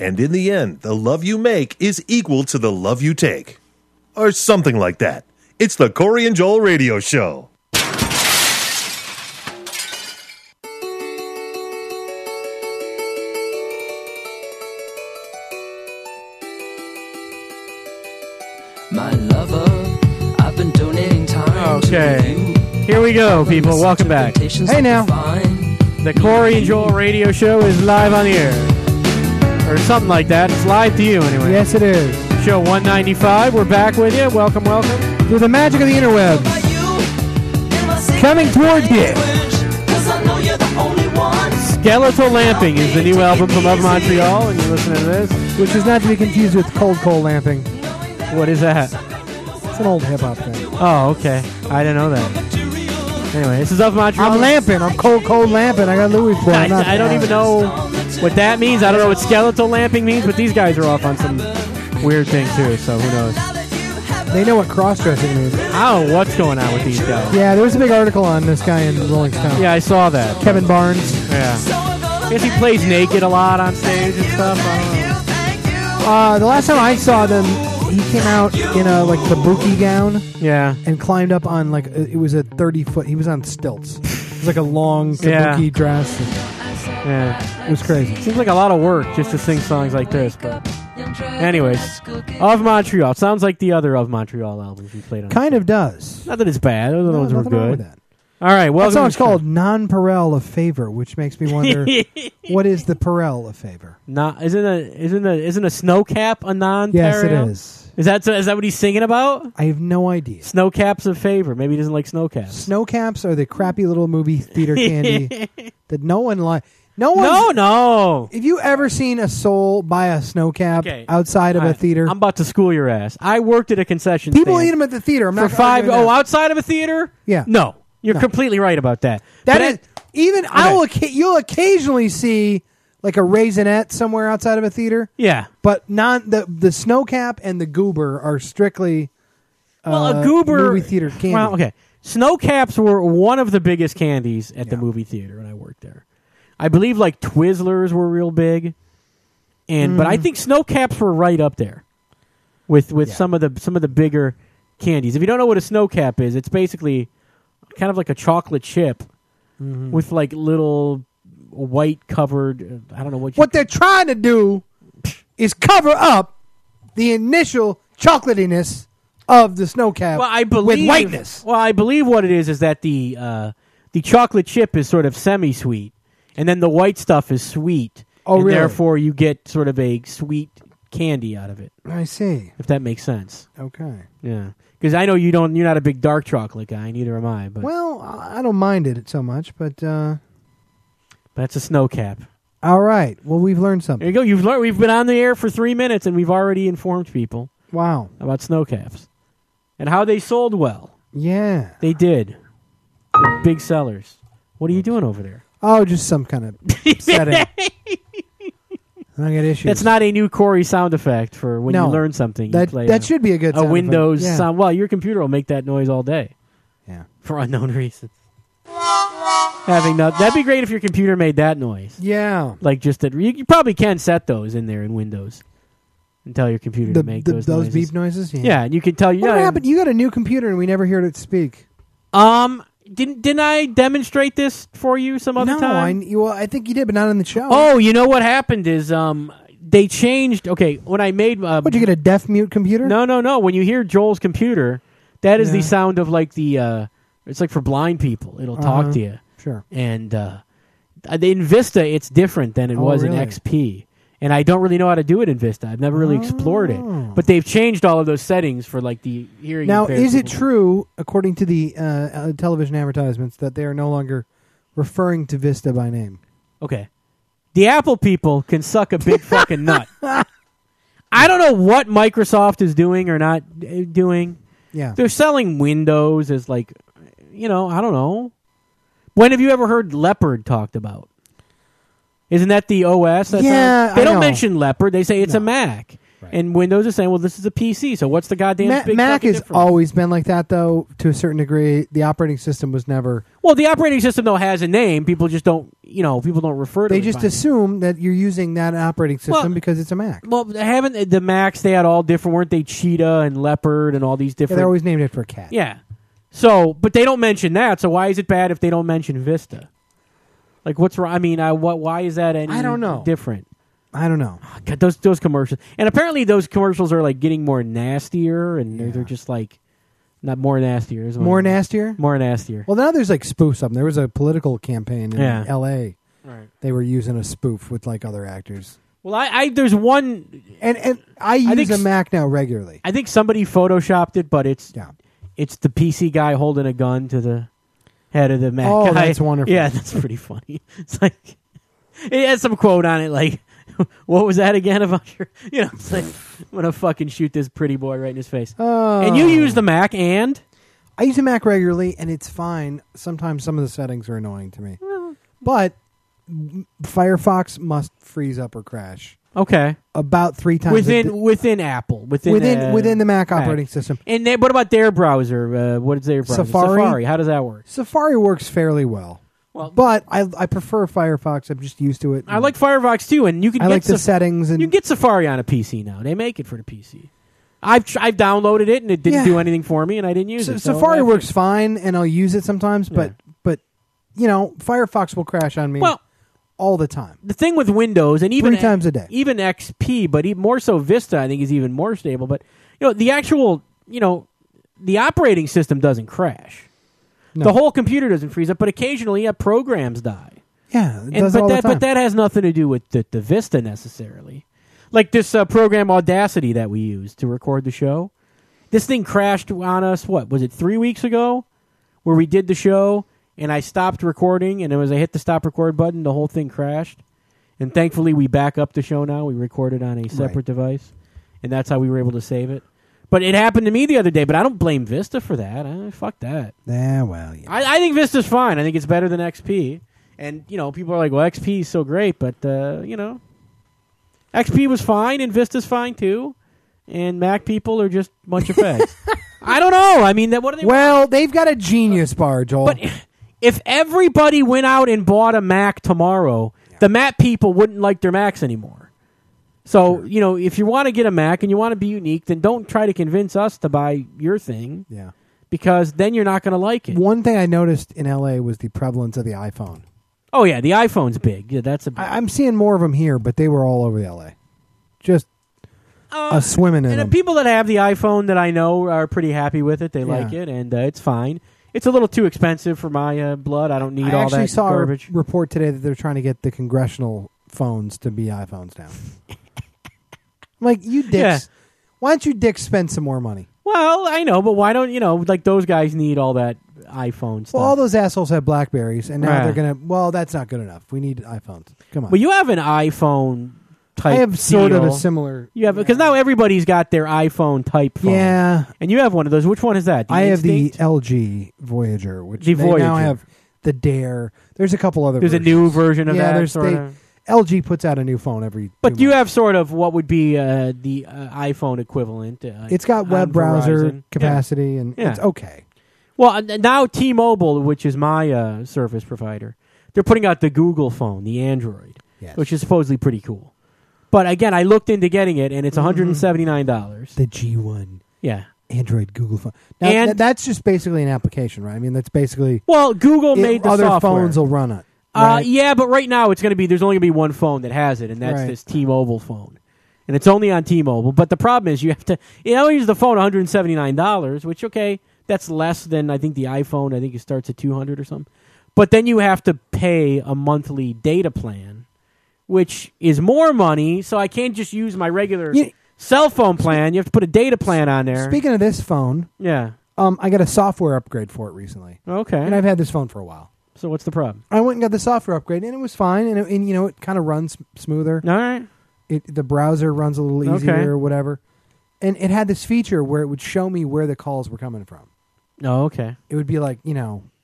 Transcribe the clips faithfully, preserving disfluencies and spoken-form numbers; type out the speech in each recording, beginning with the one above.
And in the end, the love you make is equal to the love you take. Or something like that. It's the Corey and Joel Radio Show. My lover, I've been donating time. Okay. Here we go, people. Welcome back. Hey now. The Corey and Joel Radio Show is live on the air. Or something like that. It's live to you, anyway. Yes, it is. Show one ninety-five. We're back with you. Welcome, welcome. Through the magic of the interwebs. Coming towards you. Skeletal Lamping is the new album from Of Montreal, and you're listening to this. Which is not to be confused with Cold Cold Lamping. What is that? It's an old hip-hop thing. Oh, okay. I didn't know that. Anyway, this is Of Montreal. I'm lamping. I'm cold, cold lamping. I got Louis for I, it. I don't even know what that means. I don't know what skeletal lamping means, but these guys are off on some weird thing, too, so who knows? They know what cross-dressing means. I don't know what's going on with these guys. Yeah, there was a big article on this guy in Rolling Stone. Yeah, I saw that. Kevin Barnes. Yeah. I guess he plays naked a lot on stage and stuff. I don't know. Uh, the last time I saw them, he came out in a like kabuki gown. Yeah. And climbed up on like it was a thirty foot. He was on stilts. It was like a long kabuki Yeah. dress. Yeah. It was crazy. Seems like a lot of work just to sing songs like this, but anyways, Of Montreal sounds like the other Of Montreal albums we played on. Kind of does. Not that it's bad. Those No, ones were nothing wrong good. with that. All right. Well, That song's called Non-Perel of Favor, which makes me wonder what is the Perel of Favor. Not isn't a isn't a isn't a snow cap a non? Yes, it is. Is that is that what he's singing about? I have no idea. Snow caps of favor. Maybe he doesn't like snow caps. Snow caps are the crappy little movie theater candy that no one likes. No one. No, no. Have you ever seen a soul buy a snow cap Okay. outside of All a right. theater? I'm about to school your ass. I worked at a concession People stand eat them at the theater. I'm for not five. arguing Oh, that. outside of a theater? Yeah. No, you're No. completely right about that. That But is even. I will. occa- You'll occasionally see like a raisinette somewhere outside of a theater. Yeah. But non the the snow cap and the goober are strictly. Well, uh, a goober movie theater candy. Well, okay. Snow caps were one of the biggest candies at the movie theater when I worked there. I believe like Twizzlers were real big, and but I Mhm. think snow caps were right up there with with Yeah. some of the some of the bigger candies. If you don't know what a snow cap is, it's basically kind of like a chocolate chip Mhm. with like little white covered. I don't know what. You What they're trying to do is cover up the initial chocolatiness of the snow cap well, I believe with whiteness. Well, I believe what it is is that the uh, the chocolate chip is sort of semi-sweet, and then the white stuff is sweet. Oh, and really? Therefore, you get sort of a sweet candy out of it. I see. If that makes sense. Okay. Yeah, because I know you don't. You're not a big dark chocolate guy. Neither am I. But Well, I I don't mind it so much, but uh, that's a snow cap. all right. Well, we've learned something. There you go. You've learned. We've been on the air for three minutes, and we've already informed people Wow. about snow caps and how they sold well. Yeah. They did. They're big sellers. What are you doing over there? Oh, just some kind of setting. I got issues. That's not a new Corey sound effect for when No. you learn something. You That play that a, should be a good a sound effect. Windows Yeah. sound. Well, your computer will make that noise all day. Yeah. For unknown reasons. Having no, that'd be great if your computer made that noise. Yeah. Like just that. You, you probably can set those in there in Windows and tell your computer The, to make the, those those noises. beep noises. Yeah. Yeah, and you can tell you. What yeah, happened? You got a new computer and we never heard it speak. Um, didn't didn't I demonstrate this for you some other no, time? I, well, I think you did, but not on the show. Oh, you know what happened is um they changed. Okay, when I made uh, Would you get a deaf mute computer? No, no, no. When you hear Joel's computer, that is Yeah. the sound of like the. Uh, it's like for blind people. It'll talk Uh-huh. to you. Sure. And uh, in Vista, it's different than it Oh, was really? in X P. And I don't really know how to do it in Vista. I've never really explored it. Oh. But they've changed all of those settings for like the hearing. Now, impaired is it people. true, according to the uh, uh, television advertisements, that they are no longer referring to Vista by name? Okay. The Apple people can suck a big fucking nut. I don't know what Microsoft is doing or not uh, doing. Yeah. They're selling Windows as like, you know, I don't know. When have you ever heard Leopard talked about? Isn't that the O S? That's Yeah, on- they I don't know. mention Leopard. They say it's No. a Mac. Right. And Windows is saying, well, this is a P C, so what's the goddamn Ma- big Mac fucking has difference? always been like that, though, to a certain degree. The operating system was never. Well, the operating system, though, has a name. People just don't, you know, people don't refer to it. They just by name. assume that you're using that operating system Well, because it's a Mac. Well, haven't the Macs, they had all different, weren't they? Cheetah and Leopard and all these Yeah, different. they're always named after a cat. Yeah. So, but they don't mention that, so why is it bad if they don't mention Vista? Like, what's wrong? I mean, I, what? Why is that any I don't know. different? I don't know. God, those those commercials, and apparently those commercials are like getting more nastier, and they're, they're just like not more nastier, is what More I mean. nastier? more nastier. Well, now there's like spoofs of them. There was a political campaign in Yeah. L A. Right. They were using a spoof with like other actors. Well, I, I there's one. And and I use think a s- Mac now regularly. I think somebody photoshopped it, but it's Yeah. it's the P C guy holding a gun to the head of the Mac Oh, guy. that's wonderful. Yeah, that's pretty funny. It's like it has some quote on it, like, "What was that again about your?" You know, it's like, I'm gonna fucking shoot this pretty boy right in his face. Oh. And you use the Mac, and I use a Mac regularly, and it's fine. Sometimes some of the settings are annoying to me. But Firefox must freeze up or crash okay, about three times a within di- within Apple, within within uh, within the Mac operating system. And they, what about their browser? Uh, what is their browser? Safari? How does that work? Safari works fairly well. Well, But I I prefer Firefox. I'm just used to it. I like Firefox too, and you can I get like the Saf- settings and you can get Safari on a P C now. They make it for the P C. I've tr- I've downloaded it and it didn't Yeah. do anything for me, and I didn't use Sa- it. So Safari I- works fine, and I'll use it sometimes. But Yeah. but you know, Firefox will crash on me Well, all the time. the thing with Windows and even Three times a day. even X P, but even more so Vista, I think is even more stable. But you know, the actual you know the operating system doesn't crash. No. The whole computer doesn't freeze up, but occasionally, yeah, programs die. Yeah, it And, does but all that the time. but that has nothing to do with the, the Vista necessarily. Like this uh, program Audacity that we use to record the show. This thing crashed on us. What was it? Three weeks ago, where we did the show, and I stopped recording, and as I hit the stop record button, the whole thing crashed. And thankfully, we back up the show now. We recorded on a separate Right. device, and that's how we were able to save it. But it happened to me the other day. But I don't blame Vista for that. I, fuck that. Yeah, well, yeah. I, I think Vista's fine. I think it's better than X P. And, you know, people are like, well, X P is so great. But, uh, you know, X P was fine and Vista's fine, too. And Mac people are just a bunch of fags. I don't know. I mean, that what do they Well, they've got a genius bar, Joel. But if everybody went out and bought a Mac tomorrow, the Mac people wouldn't like their Macs anymore. So, you know, if you want to get a Mac and you want to be unique, then don't try to convince us to buy your thing yeah. because then you're not going to like it. One thing I noticed in L A was the prevalence of the iPhone. Oh, yeah, the iPhone's big. Yeah, that's a big. I, I'm seeing more of them here, but they were all over the L A. Just Uh, a swimming in and the them. people that have the iPhone that I know are pretty happy with it. They Yeah. like it, and uh, it's fine. It's a little too expensive for my uh, blood. I don't need I all actually that saw garbage. a report today that they're trying to get the congressional phones to be iPhones now. Like, you dicks. Yeah. Why don't you dicks spend some more money? Well, I know, but why don't you know? Like those guys need all that iPhone stuff. Well, all those assholes have Blackberries, and now Right. they're going to, well, that's not good enough. We need iPhones. Come on. Well, you have an iPhone type. I have sort of a deal. similar. You have because now everybody's got their iPhone type phone. Yeah. and you have one of those. Which one is that? The I have the Instinct? L G Voyager, which The they now Voyager. have the Dare. There's a couple other There's a versions. new version of yeah, that. there's sort they, of. L G puts out a new phone every But two you months. have sort of what would be uh, the uh, iPhone equivalent. Uh, It's got on web browser Verizon. capacity, and Yeah. it's okay. Well, uh, now T-Mobile, which is my uh, service provider, they're putting out the Google phone, the Android, Yes. which is supposedly pretty cool. But again, I looked into getting it, and it's one hundred seventy-nine dollars. The G one Yeah. Android Google phone. Now, And- th- that's just basically an application, right? I mean, that's basically Well, Google it- made the other software. phones will run it. Uh, Right? yeah, but right now it's going to be there's only going to be one phone that has it, and that's Right. this T-Mobile phone, and it's only on T-Mobile. But the problem is you have to you know use the phone one hundred seventy-nine dollars, which okay, that's less than I think the iPhone. I think it starts at two hundred or something. But then you have to pay a monthly data plan, which is more money. So I can't just use my regular You- cell phone plan. You have to put a data plan on there. Speaking of this phone, yeah. um, I got a software upgrade for it recently, Okay. and I've had this phone for a while. So what's the problem? I went and got the software upgrade, and it was fine, and, it, and you know, it kind of runs smoother. All right. It, the browser runs a little easier Okay. or whatever. And it had this feature where it would show me where the calls were coming from. Oh, okay. It would be like, you know,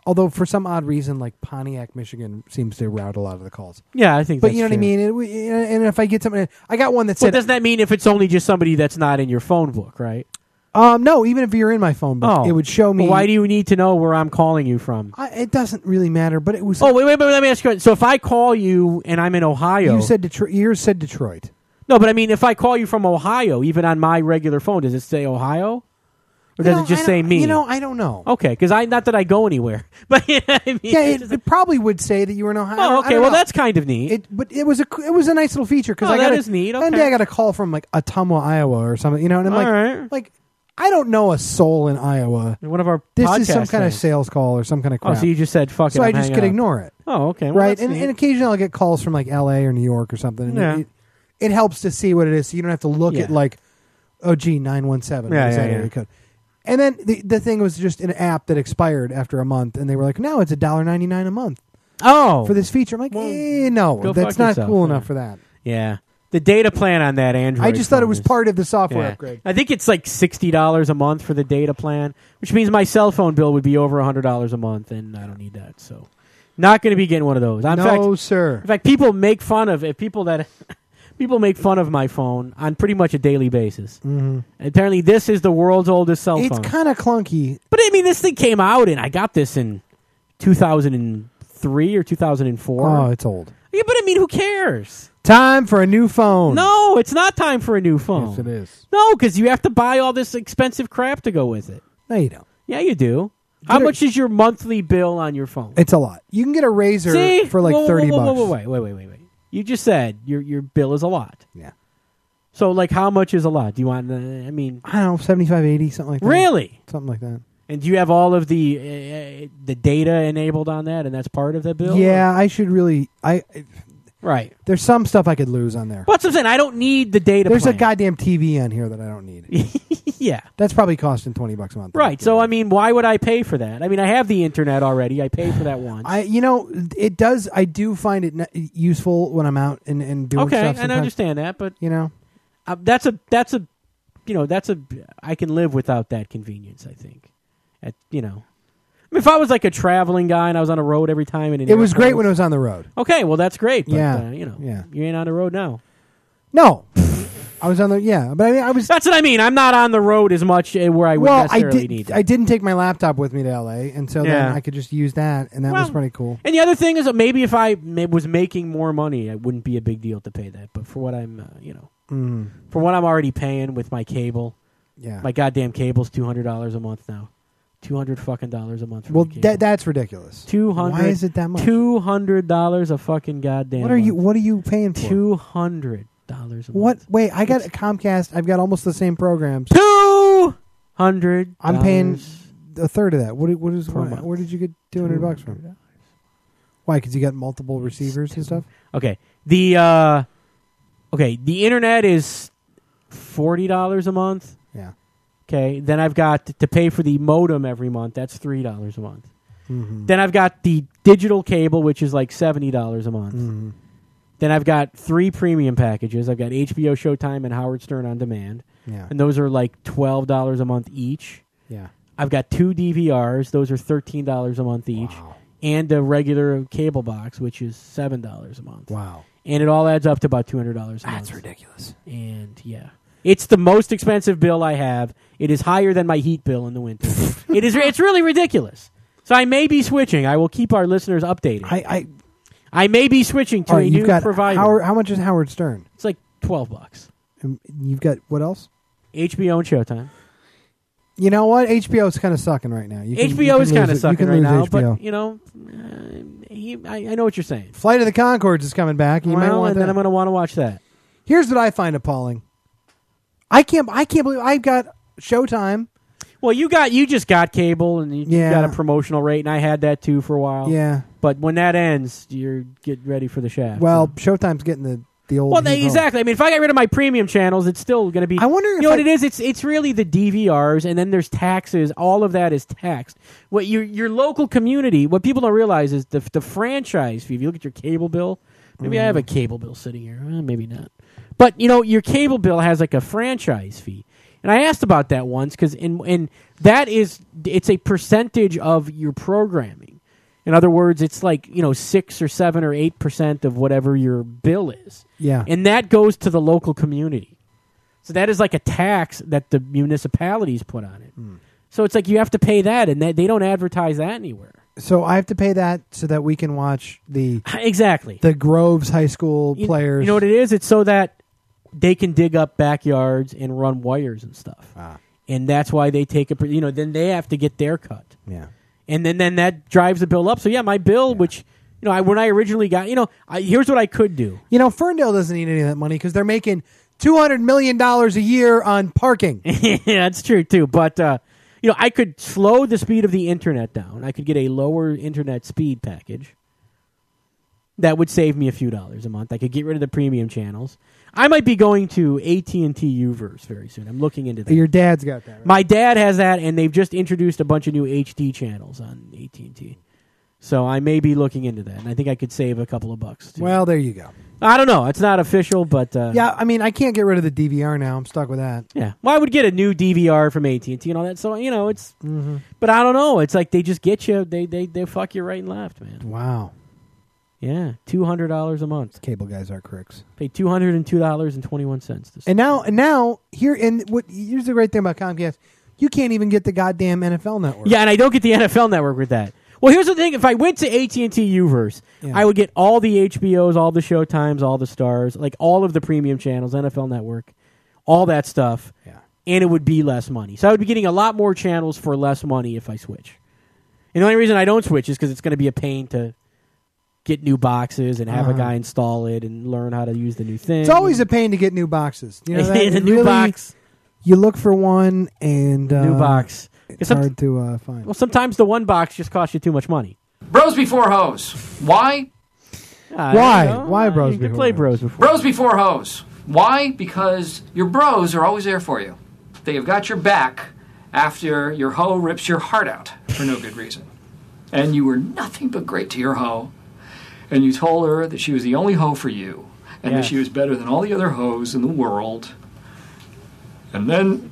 Although for some odd reason, like Pontiac, Michigan seems to route a lot of the calls. Yeah, I think. But that's you know true. what I mean. It, we- and if I get something, I got one that Well, said, doesn't that mean if it's only just somebody that's not in your phone book, right? um, no, even if you're in my phone book, Oh, it would show me. Well, why do you need to know where I'm calling you from? I, it doesn't really matter, but it was. Oh, wait, wait, wait, let me ask you. So if I call you and I'm in Ohio, you said Detroit. Yours said Detroit. no, but I mean, if I call you from Ohio, even on my regular phone, does it say Ohio, or does You know, it just I say don't- me? You know, I don't know. Okay, because I not that I go anywhere, but you know what I mean, yeah, It it, just- it probably would say that you were in Ohio. I oh, don't- I okay, don't well know. that's kind of neat. It, but it was a it was a nice little feature because Oh, I got that a, is neat, One okay. day I got a call from like Ottumwa, Iowa, or something. You know, and I'm All like, right. like I don't know a soul in Iowa. One of our This podcast is some kind of things. sales call or some kind of Oh, crap. so you just said fuck it. so I I'm just hanging could up. ignore it, Oh, okay, well, right? that's And, neat. and occasionally I'll get calls from like L A or New York or something. And Yeah. it, it helps to see what it is, so you don't have to look Yeah. at like, oh, gee, nine one seven. Yeah, What is yeah, that yeah. area code? And then the the thing was just an app that expired after a month, and they were like, no, it's a dollar ninety nine a month oh, for this feature. I'm like, Well, eh, no, go that's fuck not yourself, cool yeah. enough for that. yeah. The data plan on that Android. I just thought it phone was is- part of the software Yeah. upgrade. I think it's like sixty dollars a month for the data plan, which means my cell phone bill would be over a hundred dollars a month, and I don't need that. So, not going to be getting one of those. In no, fact, sir. in fact, people make fun of if people that people make fun of my phone on pretty much a daily basis. Mm-hmm. Apparently, this is the world's oldest cell It's phone. kind of clunky. But I mean, this thing came out, and I got this in two thousand three or two thousand four. Oh, it's old. Yeah, but I mean, who cares? Time for a new phone. No, it's not time for a new phone. Yes, it is. No, because you have to buy all this expensive crap to go with it. No, you don't. Yeah, you do. How Get a- much is your monthly bill on your phone? It's a lot. You can get a razor See? for like Whoa, whoa, thirty whoa, whoa, bucks. whoa, wait, wait, wait, wait, wait. You just said your your bill is a lot. Yeah. So, like, how much is a lot? Do you want? Uh, I mean, I don't know, seventy-five, eighty, something like that. really? Something like that. And do you have all of the uh, the data enabled on that, and that's part of the bill? Yeah, I should really. I Right. there's some stuff I could lose on there. What's what I'm saying? I don't need the data. There's plan. a goddamn T V on here that I don't need. yeah. That's probably costing twenty bucks a month. Right. So I mean, why would I pay for that? I mean, I have the internet already. I pay for that once. I, you know, it does. I do find it ne- useful when I'm out and, and doing okay, stuff. and I sometimes, understand that, but You know, uh, that's a that's a you know that's a I can live without that convenience. I think. At you know, I mean, if I was like a traveling guy and I was on the road every time, and it was great when it was on the road. okay. Well, that's great. But, Yeah. uh, you know, Yeah. you ain't on the road now. No, I was on the yeah, but I mean, I was. That's what I mean. I'm not on the road as much uh, where I would Well, I necessarily need did. to. I didn't take my laptop with me to L A, and so then Yeah. I could just use that, and that Well, was pretty cool. And the other thing is that maybe if I ma- was making more money, it wouldn't be a big deal to pay that. But for what I'm, uh, you know, Mm, for what I'm already paying with my cable, yeah. my goddamn cable's two hundred dollars a month now. Two hundred fucking dollars a month. For well, my cable. that that's ridiculous. two hundred. Why is it that much? Two hundred dollars a fucking goddamn. What are you? month. What are you paying for? Two hundred dollars a What? month. Wait, I got a Comcast. I've got almost the same programs. Two hundred. I'm paying a third of that. What? What is? Per What, month. where did you get two hundred bucks from? Why? Because you got multiple receivers and stuff. Okay. The uh, okay. The internet is forty dollars a month. Yeah. Okay. Then I've got to pay for the modem every month. That's three dollars a month. Mm-hmm. Then I've got the digital cable, which is like seventy dollars a month. Mm-hmm. Then I've got three premium packages. I've got H B O, Showtime, and Howard Stern on demand, Yeah. and those are like twelve dollars a month each. Yeah. I've got two D V Rs; those are thirteen dollars a month each, Wow. and a regular cable box, which is seven dollars a month. Wow. And it all adds up to about two hundred dollars a That's month. ridiculous. And yeah, it's the most expensive bill I have. It is higher than my heat bill in the winter. it is. It's really ridiculous. So I may be switching. I will keep our listeners updated. I, I. I I may be switching to all a right, new you've got provider. Howard, how much is Howard Stern? It's like twelve bucks. Um, You've got what else? H B O and Showtime. You know what? H B O is kind of sucking right now. You can, H B O you is can kind lose of it. You sucking can right lose now, H B O. but you know, uh, he, I, I know what you're saying. Flight of the Conchords is coming back. You might well, want and that. then I'm going to want to watch that. Here's what I find appalling. I can't. I can't believe I've got Showtime. Well, you got you just got cable and you Yeah. got a promotional rate, and I had that too for a while. Yeah. But when that ends, you're get ready for the shaft. Well, so. Showtime's getting the the old. well, heat they, home. exactly. I mean, if I get rid of my premium channels, it's still going to be. I wonder if You know I- what it is? It's it's really the D V Rs, and then there's taxes. All of that is taxed. What your your local community? What people don't realize is the the franchise fee. If you look at your cable bill, maybe I have a Mm-hmm. cable bill sitting here. Eh, maybe not. But you know, your cable bill has like a franchise fee, and I asked about that once because in and that is it's a percentage of your programming. In other words, it's like, you know, six or seven or eight percent of whatever your bill is. Yeah. And that goes to the local community. So that is like a tax that the municipalities put on it. Hmm. So it's like you have to pay that, and they, they don't advertise that anywhere. So I have to pay that so that we can watch the Exactly. the Groves High School You- players. You know what it is? It's so that they can dig up backyards and run wires and stuff. Ah. And that's why they take a, you know, then they have to get their cut. Yeah. And then, then that drives the bill up. So yeah, my bill, Yeah. which, you know, I, when I originally got, you know, I, here's what I could do. You know, Ferndale doesn't need any of that money because they're making two hundred million dollars a year on parking. Yeah, that's true too. But, uh, you know, I could slow the speed of the internet down. I could get a lower internet speed package. That would save me a few dollars a month. I could get rid of the premium channels. I might be going to A T and T Uverse very soon. I'm looking into that. Your dad's got that, right? My dad has that, and they've just introduced a bunch of new H D channels on A T and T. So I may be looking into that, and I think I could save a couple of bucks. Too. Well, there you go. I don't know. It's not official, but uh, Yeah, I mean, I can't get rid of the D V R now. I'm stuck with that. yeah. Well, I would get a new D V R from A T and T and all that. So you know, it's. Mm-hmm. But I don't know. It's like they just get you. They they they fuck you right and left, man. Wow. Yeah, two hundred dollars a month. Cable guys are crooks. Pay two hundred and two dollars and twenty one cents. And now, and now here, and what here's the great thing about Comcast: you can't even get the goddamn N F L network. Yeah, and I don't get the N F L network with that. Well, here's the thing: if I went to A T and T Uverse, Yeah. I would get all the H B Os, all the Showtimes, all the Stars, like all of the premium channels, N F L Network, all that stuff, Yeah. and it would be less money. So I would be getting a lot more channels for less money if I switch. And the only reason I don't switch is because it's going to be a pain to get new boxes and have Uh-huh. a guy install it and learn how to use the new thing. It's always a pain to get new boxes. You know that? a It new really- box. You look for one, and uh, New box. It's Some- hard to uh, find. Well, sometimes the one box just costs you too much money. Bros before hoes. Why? Uh, Why? you know, Why uh, bros You can before play hoes? bros before. Bros before hoes. Why? Because your bros are always there for you. They have got your back after your hoe rips your heart out for no good reason. And you were nothing but great to your hoe. And you told her that she was the only hoe for you. And Yeah. that she was better than all the other hoes in the world. And then...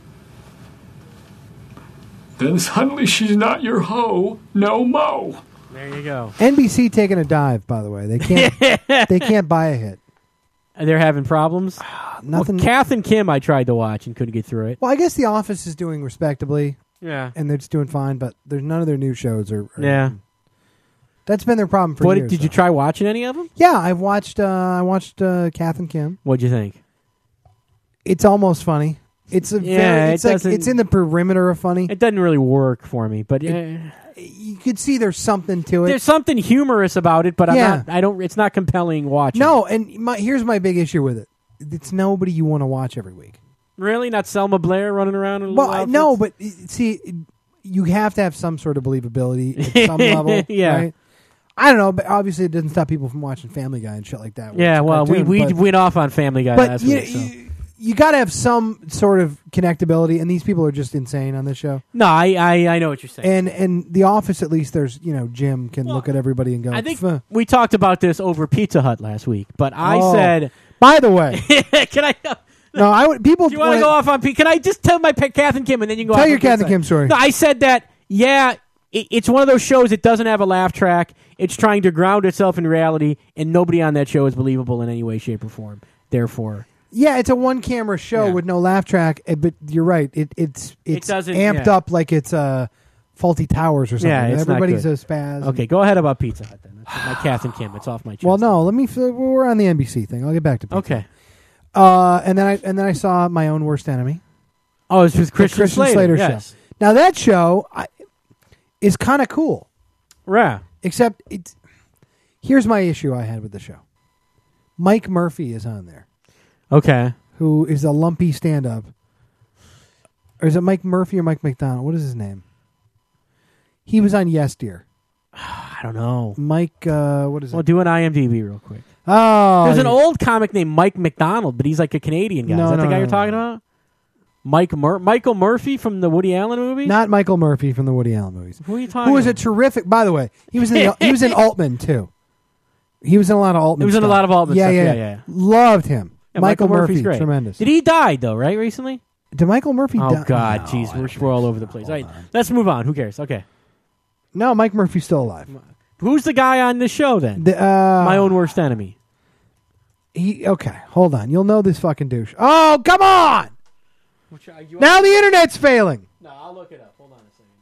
Then suddenly she's not your hoe no mo. There you go. N B C taking a dive, by the way. They can't. They can't buy a hit. They're having problems. Nothing. Well, Kath and Kim, I tried to watch and couldn't get through it. Well, I guess The Office is doing respectably, Yeah. and they're just doing fine. But there's none of their new shows are. are Yeah. That's been their problem for What years. did you though. try watching any of them? Yeah, I've watched. Uh, I watched uh, Kath and Kim. What'd you think? It's almost funny. It's a Yeah, very, it's it like doesn't- it's in the perimeter of funny. It doesn't really work for me, but uh, You could see there's something to it. there's something humorous about it. But I'm Yeah. not. I don't. It's not compelling watching. No, and my, here's my big issue with it. It's nobody you want to watch every week. really, not Selma Blair running around in Well, little I no, outfits? but uh, see, you have to have some sort of believability at some level. Yeah. Right? I don't know, but obviously it doesn't stop people from watching Family Guy and shit like that. where yeah. it's a Well, we cartoon, we but, went off on Family Guy but last you, week. So. you, you got to have some sort of connectability, and these people are just insane on this show. No, I, I I know what you're saying. And and The Office, at least, there's you know Jim can Well, look at everybody and go. I think "Fuh." we talked about this over Pizza Hut last week, but I Oh. said, By the way, "Can I?" no, I would people. Do you want to go off on? P- Can I just tell my pet Kath and Kim, and then you can go Tell off your on Kath Pizza and Kim Hut? story. No, I said that. Yeah, it, it's one of those shows. It doesn't have a laugh track. It's trying to ground itself in reality, and nobody on that show is believable in any way, shape, or form. Therefore, Yeah, it's a one camera show Yeah. with no laugh track, eh, but you're right. It it's It it's doesn't- amped yeah. up like it's uh, Faulty Towers or something. Yeah, it's not Everybody's good. a spaz. okay, go ahead about Pizza Hut then. That's my Kath and Kim. It's off my chest. Well, no, let me. f- We're on the N B C thing. I'll get back to pizza. Okay. Uh, and then I and then I saw My Own Worst Enemy. Oh, it's with Christian, Christian Slater. Slater yes. show. Now that show I, is kind of cool, Yeah. except it's. Here's my issue I had with the show. Mike Murphy is on there, Okay. who is a lumpy stand-up. Or is it Mike Murphy or Mike McDonald? What is his name? He was on Yes Dear. I don't know. Mike, uh, what is Well, it? do an IMDb real quick. Oh, There's an yeah. old comic named Mike McDonald, but he's like a Canadian guy. No, Is that no, the guy no, you're no, talking no. about? Mike Mur- Michael Murphy from the Woody Allen movie? Not Michael Murphy from the Woody Allen movies. Who are you talking Who was a about? terrific, by the way. He was in the, he was in Altman too. He was in a lot of Altman. He was in a stuff. lot of Altman yeah, stuff. Yeah, Yeah, yeah. Loved him. Yeah, Michael, Murphy's Murphy, great. tremendous. Did he die, though, right, recently? Did Michael Murphy Oh, die? God. No, Jeez, I we're, don't we're all think over the so. place. Hold All right, on. let's move on. Who cares? Okay. No, Mike Murphy's still alive. Who's the guy on this show then? The, uh, My own worst enemy. He okay. Hold on. You'll know this fucking douche. Oh, come on! Which, uh, you Now the internet's failing. No, I'll look it up. Hold on a second.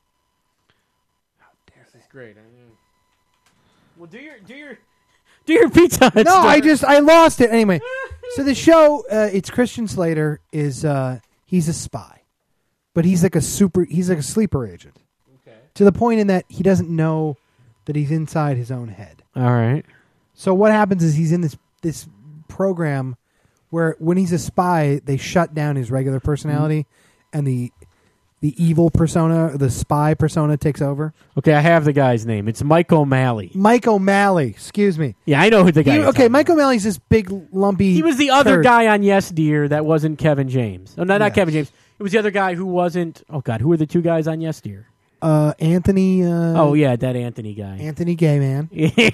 Oh, this is great. I mean, well, do your do your do your Pizza Hut No, I story. just I lost it anyway. So the show, uh, it's Christian Slater is uh, he's a spy, but he's like a super. He's like a sleeper agent. Okay. To the point in that he doesn't know that he's inside his own head. All right. So what happens is he's in this this program where when he's a spy, they shut down his regular personality, mm-hmm. and the the evil persona, the spy persona, takes over. Okay, I have the guy's name. It's Mike O'Malley. Mike O'Malley. Excuse me. Yeah, I know who the guy He- is. okay, Mike O'Malley's this big lumpy. He was the other turd. guy on Yes Dear that wasn't Kevin James. Oh, no, not Yes. Kevin James. It was the other guy who wasn't. Oh God, who were the two guys on Yes Dear? Uh, Anthony. Uh, Oh yeah, that Anthony guy. Anthony Gay Man.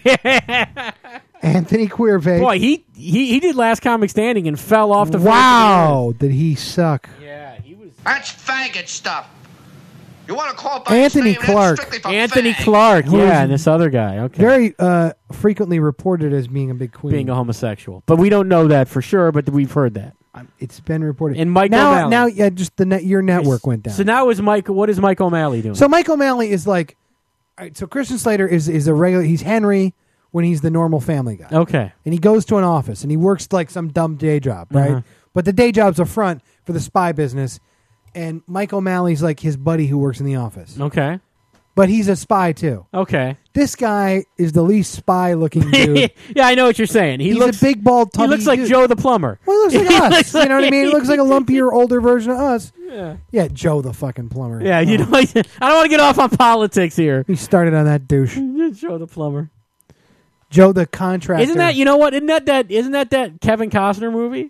Anthony Queerface. Boy, he, he he did Last Comic Standing and fell off the. Wow, did he suck? Yeah, he was. That's faggot stuff. You want to call it by Anthony its name, that's Clark. strictly for Anthony fag. Clark. Who Yeah, is and this other guy. Okay. Very uh, frequently reported as being a big queen. Being a homosexual, but we don't know that for sure. But we've heard that. Um, It's been reported. And Mike now, O'Malley. now, yeah, just the net, your network went down. So now is Mike? What is Mike O'Malley doing? So Mike O'Malley is like, all right, so Christian Slater is is a regular. He's Henry when he's the normal family guy. okay. And he goes to an office and he works like some dumb day job, right? Uh-huh. But the day job's a front for the spy business. And Mike O'Malley's like his buddy who works in the office. Okay. But he's a spy too. Okay. This guy is the least spy looking dude. Yeah, I know what you're saying. He he's looks a big bald He tubby looks like dude. Joe the plumber. Well, he looks He like us. looks You know what I mean? He looks like a lumpier, older version of us. Yeah. Yeah, Joe the fucking plumber. Yeah, you Oh. know. I don't want to get off on politics here. He started on that douche. Joe the plumber. Joe the contractor. Isn't that you know what? Isn't that that isn't that that Kevin Costner movie?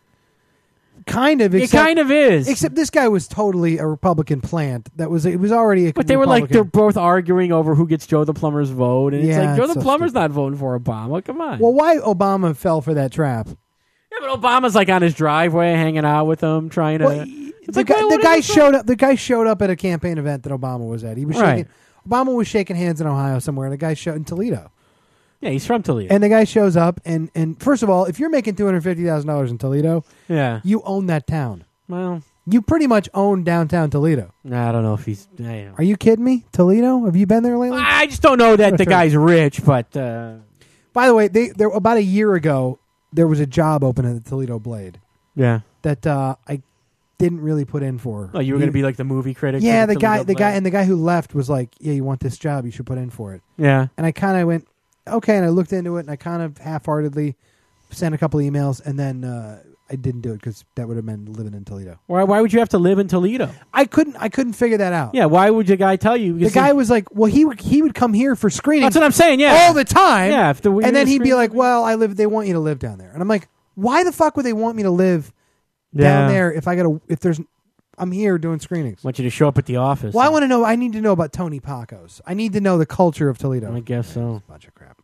kind of? It Except, kind of is. Except this guy was totally a Republican plant. That was it was already a. But they were like they're Republican. both arguing over who gets Joe the plumber's vote, and it's Yeah, like Joe it's the so plumber's stupid. not voting for Obama. Come on. Well, why Obama fell for that trap? yeah, but Obama's like on his driveway, hanging out with them, trying to. Well, it's the like, guy, what- the what guy is this showed up. The guy showed up at a campaign event that Obama was at. He was Right. shaking. Obama was shaking hands in Ohio somewhere. And the guy showed in Toledo, Yeah, he's from Toledo. and the guy shows up. And and first of all, if you're making two hundred fifty thousand dollars in Toledo, yeah. you own that town. Well, You pretty much own downtown Toledo. I don't know if he's. I don't know. Are you kidding me? Toledo? Have you been there lately? I just don't know that the Sure. guy's rich, but uh, By the way, they there about a year ago there was a job open at the Toledo Blade yeah. that uh, I didn't really put in for. Oh, you were going to be like the movie critic. Yeah, for the guy, Toledo the guy, Blade? and the guy who left was like, "Yeah, you want this job? You should put in for it." Yeah. And I kind of went, "Okay," and I looked into it, and I kind of half-heartedly sent a couple emails, and then uh, I didn't do it because that would have meant living in Toledo. Why? Why would you have to live in Toledo? I couldn't, I couldn't figure that out. Yeah. Why would the guy tell you? The Because guy was like, "Well, he would, he would come here for screenings That's what I'm saying. Yeah. all the time." Yeah. If the, and then he'd be like, "Well, I live. They want you to live down there," and I'm like, "Why the fuck would they want me to live yeah. down there if I got to? If there's, I'm here doing screenings." want you to show up at the office. Well, I want to know. I need to know about Tony Pacos. I need to know the culture of Toledo. I guess so. Bunch of crap.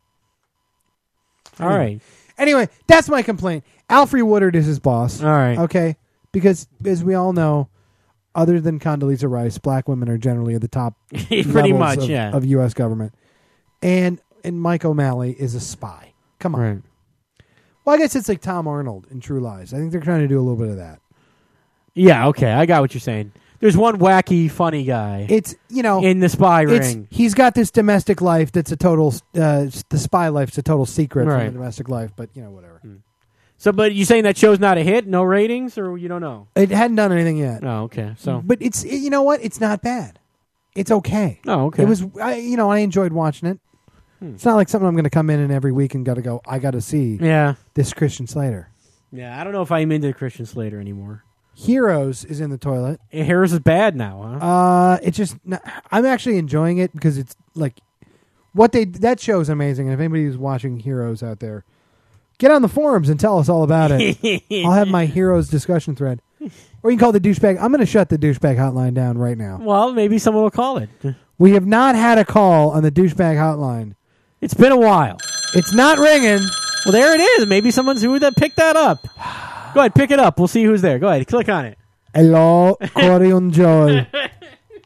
All right. Anyway, that's my complaint. Alfre Woodard is his boss. All right. Okay, because as we all know, other than Condoleezza Rice, black women are generally at the top Pretty levels much. of, Yeah. of U S government, and and Mike O'Malley is a spy. Come on. Right. Well, I guess it's like Tom Arnold in True Lies. I think they're trying to do a little bit of that. Yeah. Okay. I got what you're saying. There's one wacky, funny guy It's you know in the spy it's, ring. he's got this domestic life that's a total uh, the spy life's a total secret Right. from the domestic life, but you know whatever. So, but you saying that show's not a hit? No ratings, or you don't know? It hadn't done anything yet. Oh, okay. So, But it's you know what? It's not bad. It's okay. oh, okay. It was I, you know I enjoyed watching it. Hmm. It's not like something I'm going to come in and every week and got to go. I got to see Yeah. this Christian Slater. Yeah. I don't know if I'm into Christian Slater anymore. Heroes is in the toilet. Harris is bad now, huh? Uh, it's just I'm actually enjoying it because it's like what they that show is amazing. And if anybody who's watching Heroes out there, get on the forums and tell us all about it. I'll have my Heroes discussion thread, or you can call the douchebag. I'm going to shut the douchebag hotline down right now. Well, maybe someone will call it. We have not had a call on the douchebag hotline. It's been a while. It's not ringing. Well, there it is. Maybe someone's who that picked that up. Go ahead, pick it up. We'll see who's there. Go ahead, click on it. Hello, Corey and Joel.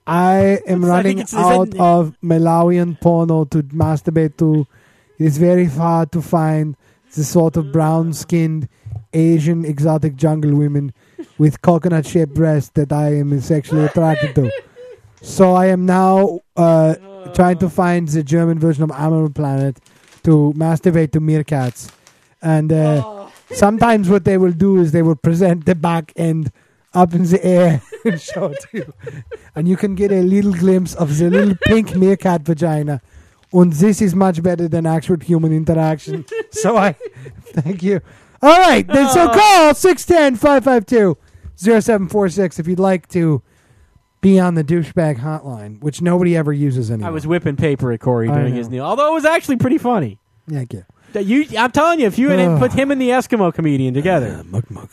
I am I running think it's- is out that- of Malawian porno to masturbate to. It's very hard to find the sort of brown-skinned Asian exotic jungle women with coconut-shaped breasts that I am sexually attracted to. So I am now uh, trying to find the German version of Animal Planet to masturbate to meerkats. And uh, sometimes what they will do is they will present the back end up in the air and show it to you. And you can get a little glimpse of the little pink meerkat vagina. And this is much better than actual human interaction. So I thank you. All right. Then so call six one zero, five five two, zero seven four six if you'd like to be on the douchebag hotline, which nobody ever uses anymore. I was whipping paper at Corey I during know. his kneel, although it was actually pretty funny. Thank you. That you, I'm telling you, if you had Ugh. put him and the Eskimo comedian together, Muck muck.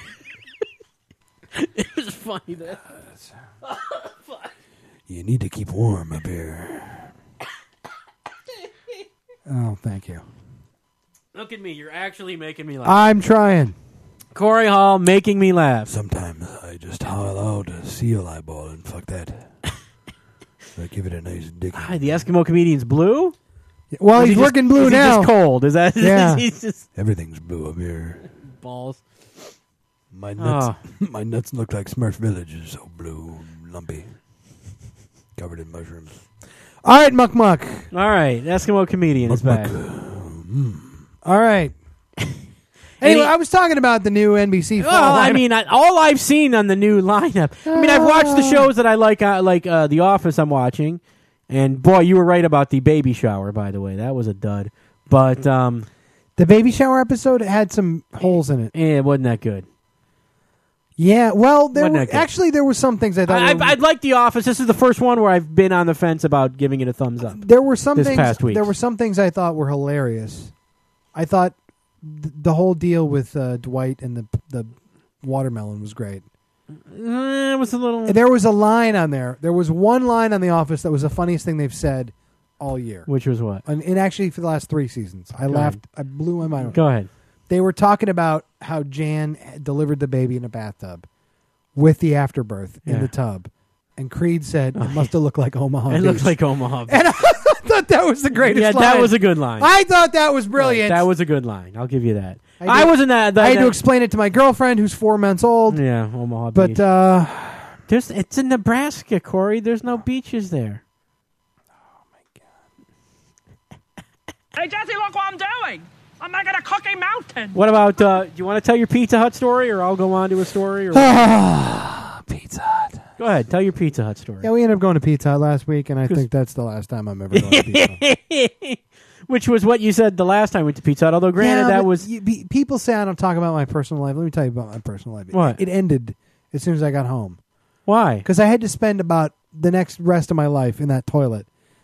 it was funny. That You need to keep warm up here. Oh, thank you. look at me, you're actually making me laugh. I'm trying. Corey Hall making me laugh. Sometimes I just howl out a seal eyeball and fuck that. I give it a nice dick. Ah, the Eskimo comedian's blue. Well, Or is he's he just- working blue is he now. just cold? Is that? Yeah. he's just Everything's blue up here. balls. My nuts, Oh. my nuts look like Smurf Village. Is so blue, and lumpy, covered in mushrooms. All right, Muck Muck. All right, Eskimo comedian is Muck back. Muck. Mm. All right. And Anyway, he- I was talking about the new N B C. fall Well, I lineup. mean, I, all I've seen on the new lineup. I mean, I've watched the shows that I like, uh, like uh, The Office. I'm watching, and boy, you were right about the baby shower. By the way, that was a dud. But um, the baby shower episode had some holes in it. eh, it wasn't that good. Yeah, well, there Wasn't were, that good. actually there were some things I thought. I, were, I, I'd like The Office. This is the first one where I've been on the fence about giving it a thumbs up. there were some this things. past week. There were some things I thought were hilarious. I thought th- the whole deal with uh, Dwight and the the watermelon was great. Eh, it was a little. There was a line on there. There was one line on The Office that was the funniest thing they've said all year. Which was what? And, and actually, for the last three seasons, I Go laughed. I blew my mind. Go ahead. They were talking about how Jan delivered the baby in a bathtub with the afterbirth in Yeah. the tub, and Creed said it must have looked like Omaha. It Beach. looks like Omaha. And I thought that was the greatest. Yeah, line. that was a good line. I thought that was brilliant. That was a good line. I'll give you that. I I, did- wasn't that. that I had to that- explain it to my girlfriend, who's four months old. Yeah, Omaha But Beach. uh, There's, it's in Nebraska, Corey. There's no beaches there. Hey, Jesse, look what I'm doing. I'm making a cookie mountain. What about? Uh, do you want to tell your Pizza Hut story, or I'll go on to a story? Or Pizza Hut. go ahead, tell your Pizza Hut story. Yeah, we ended up going to Pizza Hut last week, and I think that's the last time I'm ever going to Pizza Hut. Which was what you said the last time we went to Pizza Hut. Although, granted, Yeah, that but was you, be, people say I don't talk about my personal life. Let me tell you about my personal life. What? It ended as soon as I got home why. because I had to spend about the next rest of my life in that toilet.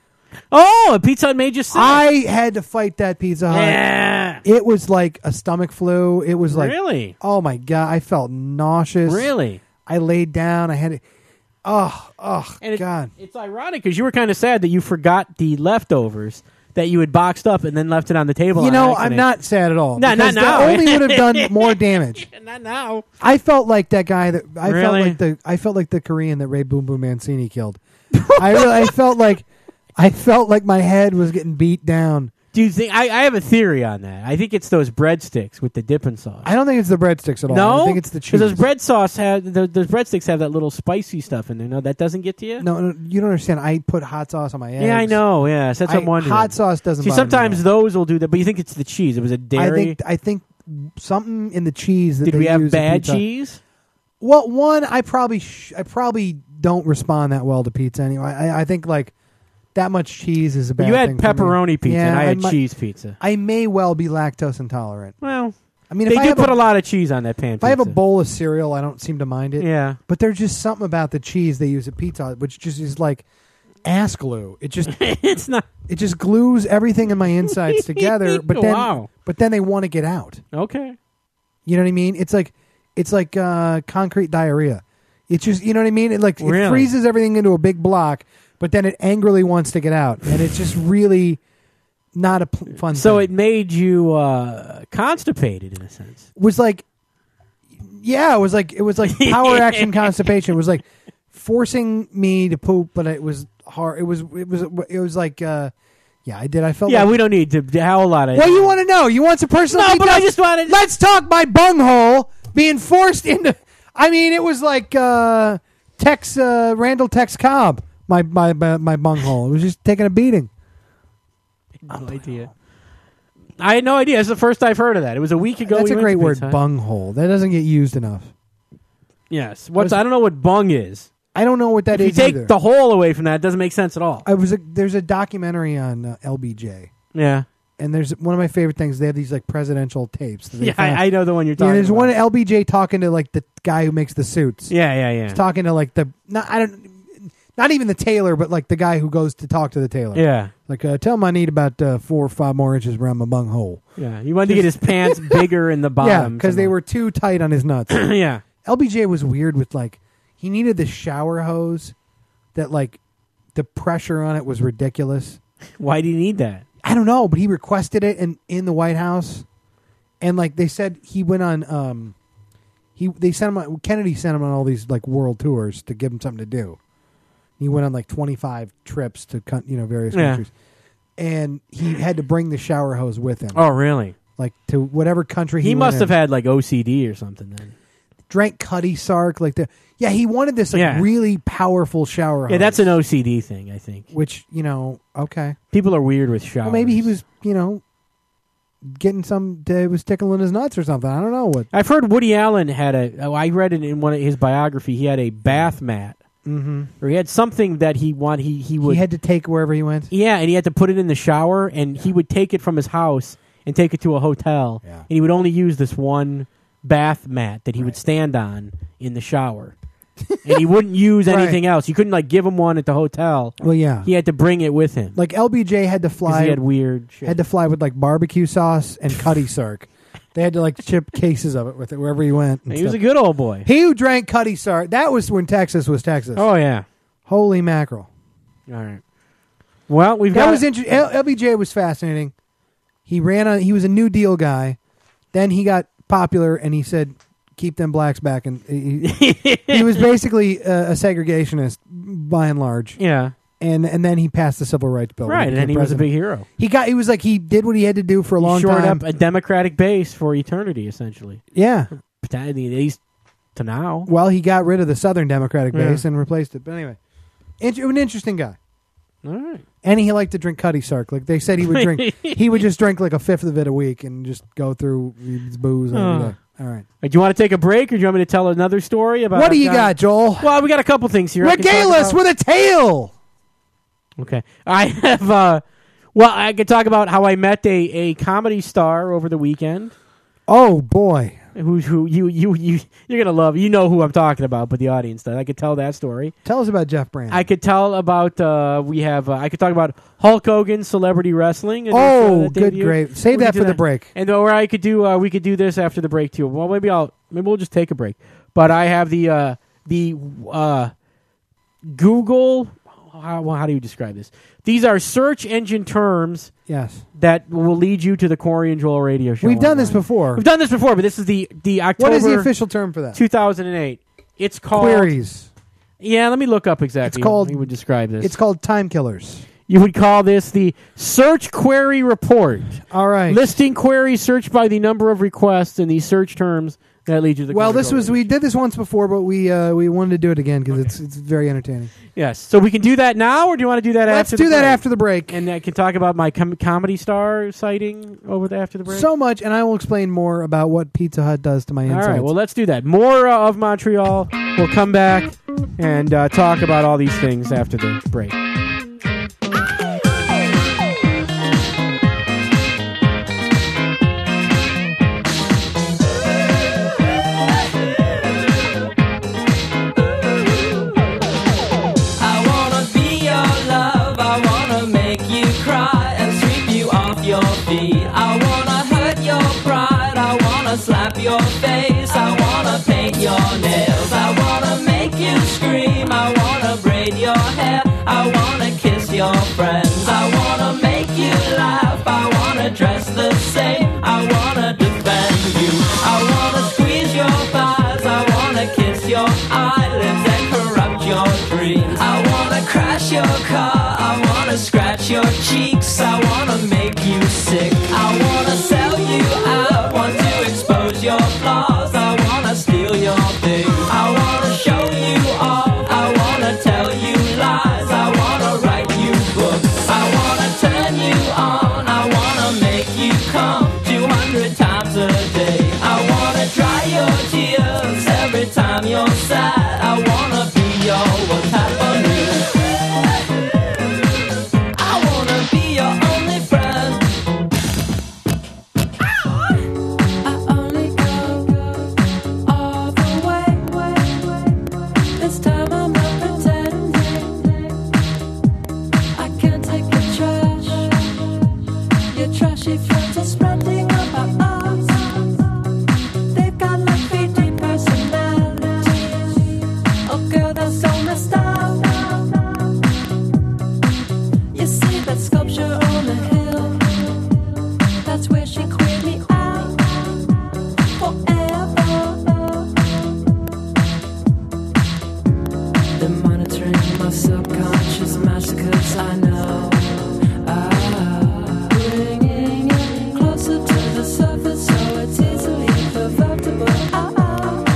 Oh, a Pizza Hut made you sick. I had to fight that Pizza Hut. yeah. It was like a stomach flu. It was like, Really? oh my god, I felt nauseous. Really? I laid down. I had to. Oh, oh, And it, God. it's ironic because you were kind of sad that you forgot the leftovers that you had boxed up and then left it on the table. You on know, I'm accident. not sad at all. No, not because now. That only would have done more damage. Not now. I felt like that guy that I felt Really? like the I felt like the Korean that Ray Boom Boom Mancini killed. I really, I felt like I felt like my head was getting beat down. Do you think? I, I have a theory on that. I think it's those breadsticks with the dipping sauce. I don't think it's the breadsticks at all. No, I think it's the cheese. Because those bread sauce have the, those breadsticks have that little spicy stuff in there. No, that doesn't get to you. No, no, you don't understand. I put hot sauce on my eggs. Yeah, I know. Yeah, so that's what I'm I- wondering. hot sauce doesn't. See, bother me sometimes at all. those will do that, but you think it's the cheese? It was a I dairy. think I think something in the cheese that Did they we have use at bad Pizza- cheese? Well, one, I probably sh- I probably don't respond that well to pizza anyway. I, I think like that much cheese is a bad You had thing for me. pepperoni pizza, Yeah, and I had might- cheese pizza. I may well be lactose intolerant. Well, I mean, they if I do have put a, a lot of cheese on that pan. if I have a pizza. bowl of cereal, I don't seem to mind it. yeah. But there's just something about the cheese they use at Pizza Hut, which just is like ass glue. It just it's not it just glues everything in my insides together. But then, Wow. but then they want to get out. okay. You know what I mean? It's like it's like uh, concrete diarrhea. It's just you know what I mean. It like Really? it freezes everything into a big block, but then it angrily wants to get out, and it's just really not a pl- fun. So thing. it made you uh, constipated in a sense. was like, yeah, it was like it was like power action constipation. It was like forcing me to poop, but it was hard. It was it was it was like uh, yeah, I did. I felt Yeah, like, we don't need to howl a lot of. Well, you want to know? You want some personal? No, but I details? just wanted. Let's talk my bunghole being forced into. I mean, it was like uh, Tex uh, Randall Tex Cobb. My my my, my bunghole. It was just taking a beating. No idea. I had no idea. It's the first I've heard of that. It was a week ago. That's we a went great to word, Pizza Hut. bunghole. That doesn't get used enough. Yes. What's I, was, I don't know what bung is. I don't know what that if is you take either. the hole away from that, it doesn't make sense at all. I was a, there's a documentary on uh, L B J. Yeah. And there's one of my favorite things. They have these like presidential tapes. That they Yeah, found. I, I know the one you're talking Yeah, there's about. one L B J talking to like the guy who makes the suits. Yeah, yeah, yeah. He's talking to like the not I don't not even the tailor, but like the guy who goes to talk to the tailor. Yeah. Like uh, tell him I need about uh, four or five more inches around my bunghole. Yeah. You wanted to get his pants bigger in the bottom. Yeah, because they were too tight on his nuts. Yeah. L B J was weird with like he needed the shower hose that like the pressure on it was ridiculous. Why do you need that? I don't know, but he requested it in, in the White House, and like they said, he went on. Um, he they sent him. On, Kennedy sent him on all these like world tours to give him something to do. He went on like twenty five trips to you know various Yeah. countries, and he had to bring the shower hose with him. Oh, really? Like to whatever country he, He went must in. have had like O C D or something then. Drank Cuddy Sark like the yeah. He wanted this like Yeah. really powerful shower hose. Yeah, that's an O C D thing, I think. which you know okay. People are weird with showers. Well, maybe he was you know getting some. It was tickling his nuts or something. I don't know what. I've heard Woody Allen had a. Oh, I read it in one of his biography. He had a bath mat, Mm-hmm. or he had something that he want. He he would. He had to take wherever he went. yeah, and he had to put it in the shower, and he would take it from his house and take it to a hotel, Yeah. and he would only use this one bath mat that he would stand on in the shower, and he wouldn't use Right. anything else. You couldn't like give him one at the hotel. Well, yeah. He had to bring it with him. Like L B J had to 'Cause fly. he had weird shit. had to fly with like barbecue sauce and Cuddy Sark. They had to like chip cases of it with it wherever he went. and he was a stuff. good old boy. He who drank Cuddy Sark. That was when Texas was Texas. Oh yeah. Holy mackerel! All right. Well, we've That got was interesting. L B J was fascinating. He ran on. He was a New Deal guy. Then he got popular, and he said, "Keep them blacks back." And he, he was basically a, a segregationist by and large. yeah. And and then he passed the civil rights bill. Right, and then he was a big hero. He got. He was like he did what he had to do for a long he shored time. up a Democratic base for eternity, essentially. Yeah. At least to now. Well, he got rid of the Southern Democratic Yeah. base and replaced it. But anyway, int- an interesting guy. All right. And he liked to drink Cuddy Sark. Like they said, he would drink. He would just drink like a fifth of it a week and just go through his booze every Oh. day. All right. Do you want to take a break, or do you want me to tell another story about? What do you John- got, Joel? Well, we got a couple things here. I can talk Regale us about. with a tale. Okay, I have. uh Well, I could talk about how I met a, a comedy star over the weekend. Oh boy. Who who you you you you're gonna love. You know who I'm talking about, but the audience does. I could tell that story. Tell us about Jeff Brand. I could tell about. Uh, we have. Uh, I could talk about Hulk Hogan celebrity wrestling. And oh, this, uh, good, debut. great. Save We that could for do the break. And or I could do. Uh, we could do this after the break too. Well, maybe I'll. Maybe we'll just take a break. But I have the uh, the uh, Google. How, well, how do you describe this? These are search engine terms Yes. that will lead you to the Corey and Joel radio show. We've done this online. before. We've done this before, but this is the the October. What is the official term for that? two thousand eight. It's called Queries. Yeah, let me look up exactly. It's called- how you would describe this. It's called time killers. You would call this the search query report. All right. Listing queries searched by the number of requests in these search terms that lead you to the Well, Corey this Joel was radio we did this once before, but we uh, we wanted to do it again because it's it's very entertaining. show. Yes. So we can do that now, or do you want to do that Let's after do the that break? after the break. And I can talk about my com- comedy star sighting over the after the break. So much, and I will explain more about what Pizza Hut does to my All insides. right, well, let's do that. More uh, of Montreal. We'll come back and uh, talk about all these things after the break. I wanna be your love, I wanna make you cry and sweep you off your feet. I wanna hurt your pride, I wanna slap your face, I wanna paint your nails, I wanna make you scream, I wanna braid your hair, I wanna your side. I wanna be your what's happening. I wanna be your only friend. I only go all the way. This time I'm not pretending. I can't take your trash. Your trashy friends are spreading about us. They've got like three D personalities. Oh girl, that's so messed up. You see that sculpture on the hill? That's where she queered me out forever. They're monitoring my subconscious massacres, I know. Ah, bringing it closer to the surface so it's easily pervertible. Ah, ah.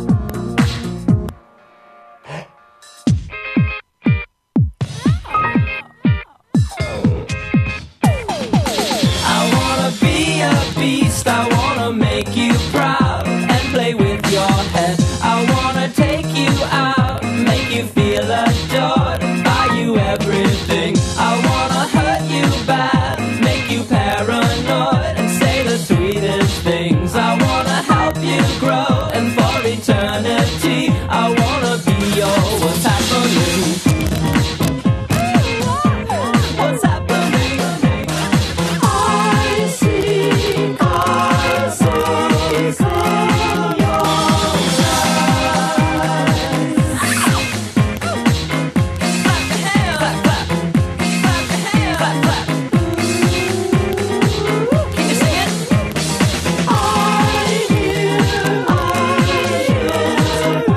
I wanna be a beast, I wanna make you proud and play with your head. I wanna take you out, make you feel adored, buy you everything. I wanna hurt you bad, make you paranoid and say the sweetest things. I wanna help you grow and for eternity I wanna be your what's happening. What's happening? I see, I see, see your clap the hands, clap, clap, clap the hands, clap, clap. Can you sing it? I hear, I hear,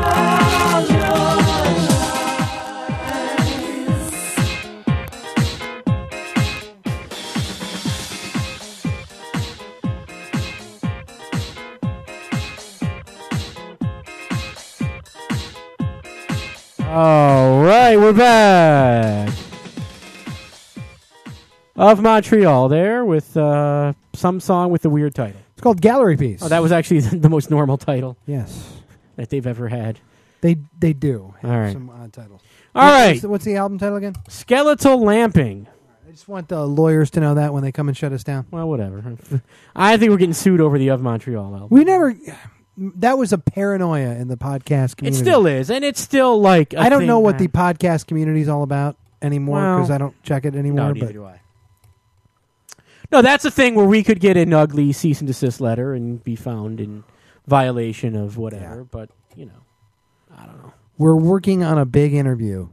All right, we're back. Of Montreal there with uh, some song with a weird title. It's called Gallery Piece. Oh, that was actually the most normal title yes. that they've ever had. They they do have All right. some odd titles. All What's- right. What's the, what's the album title again? Skeletal Lamping. I just want the lawyers to know that when they come and shut us down. Well, whatever. I think we're getting sued over the Of Montreal album. We never. That was a paranoia in the podcast It community. still is, and it's still like I I don't thing know what that- the podcast community is all about anymore Well, because I don't check it anymore. No, neither but do I. No, that's a thing where we could get an ugly cease and desist letter and be found in violation of whatever. Yeah. But you know, I don't know. we're working on a big interview,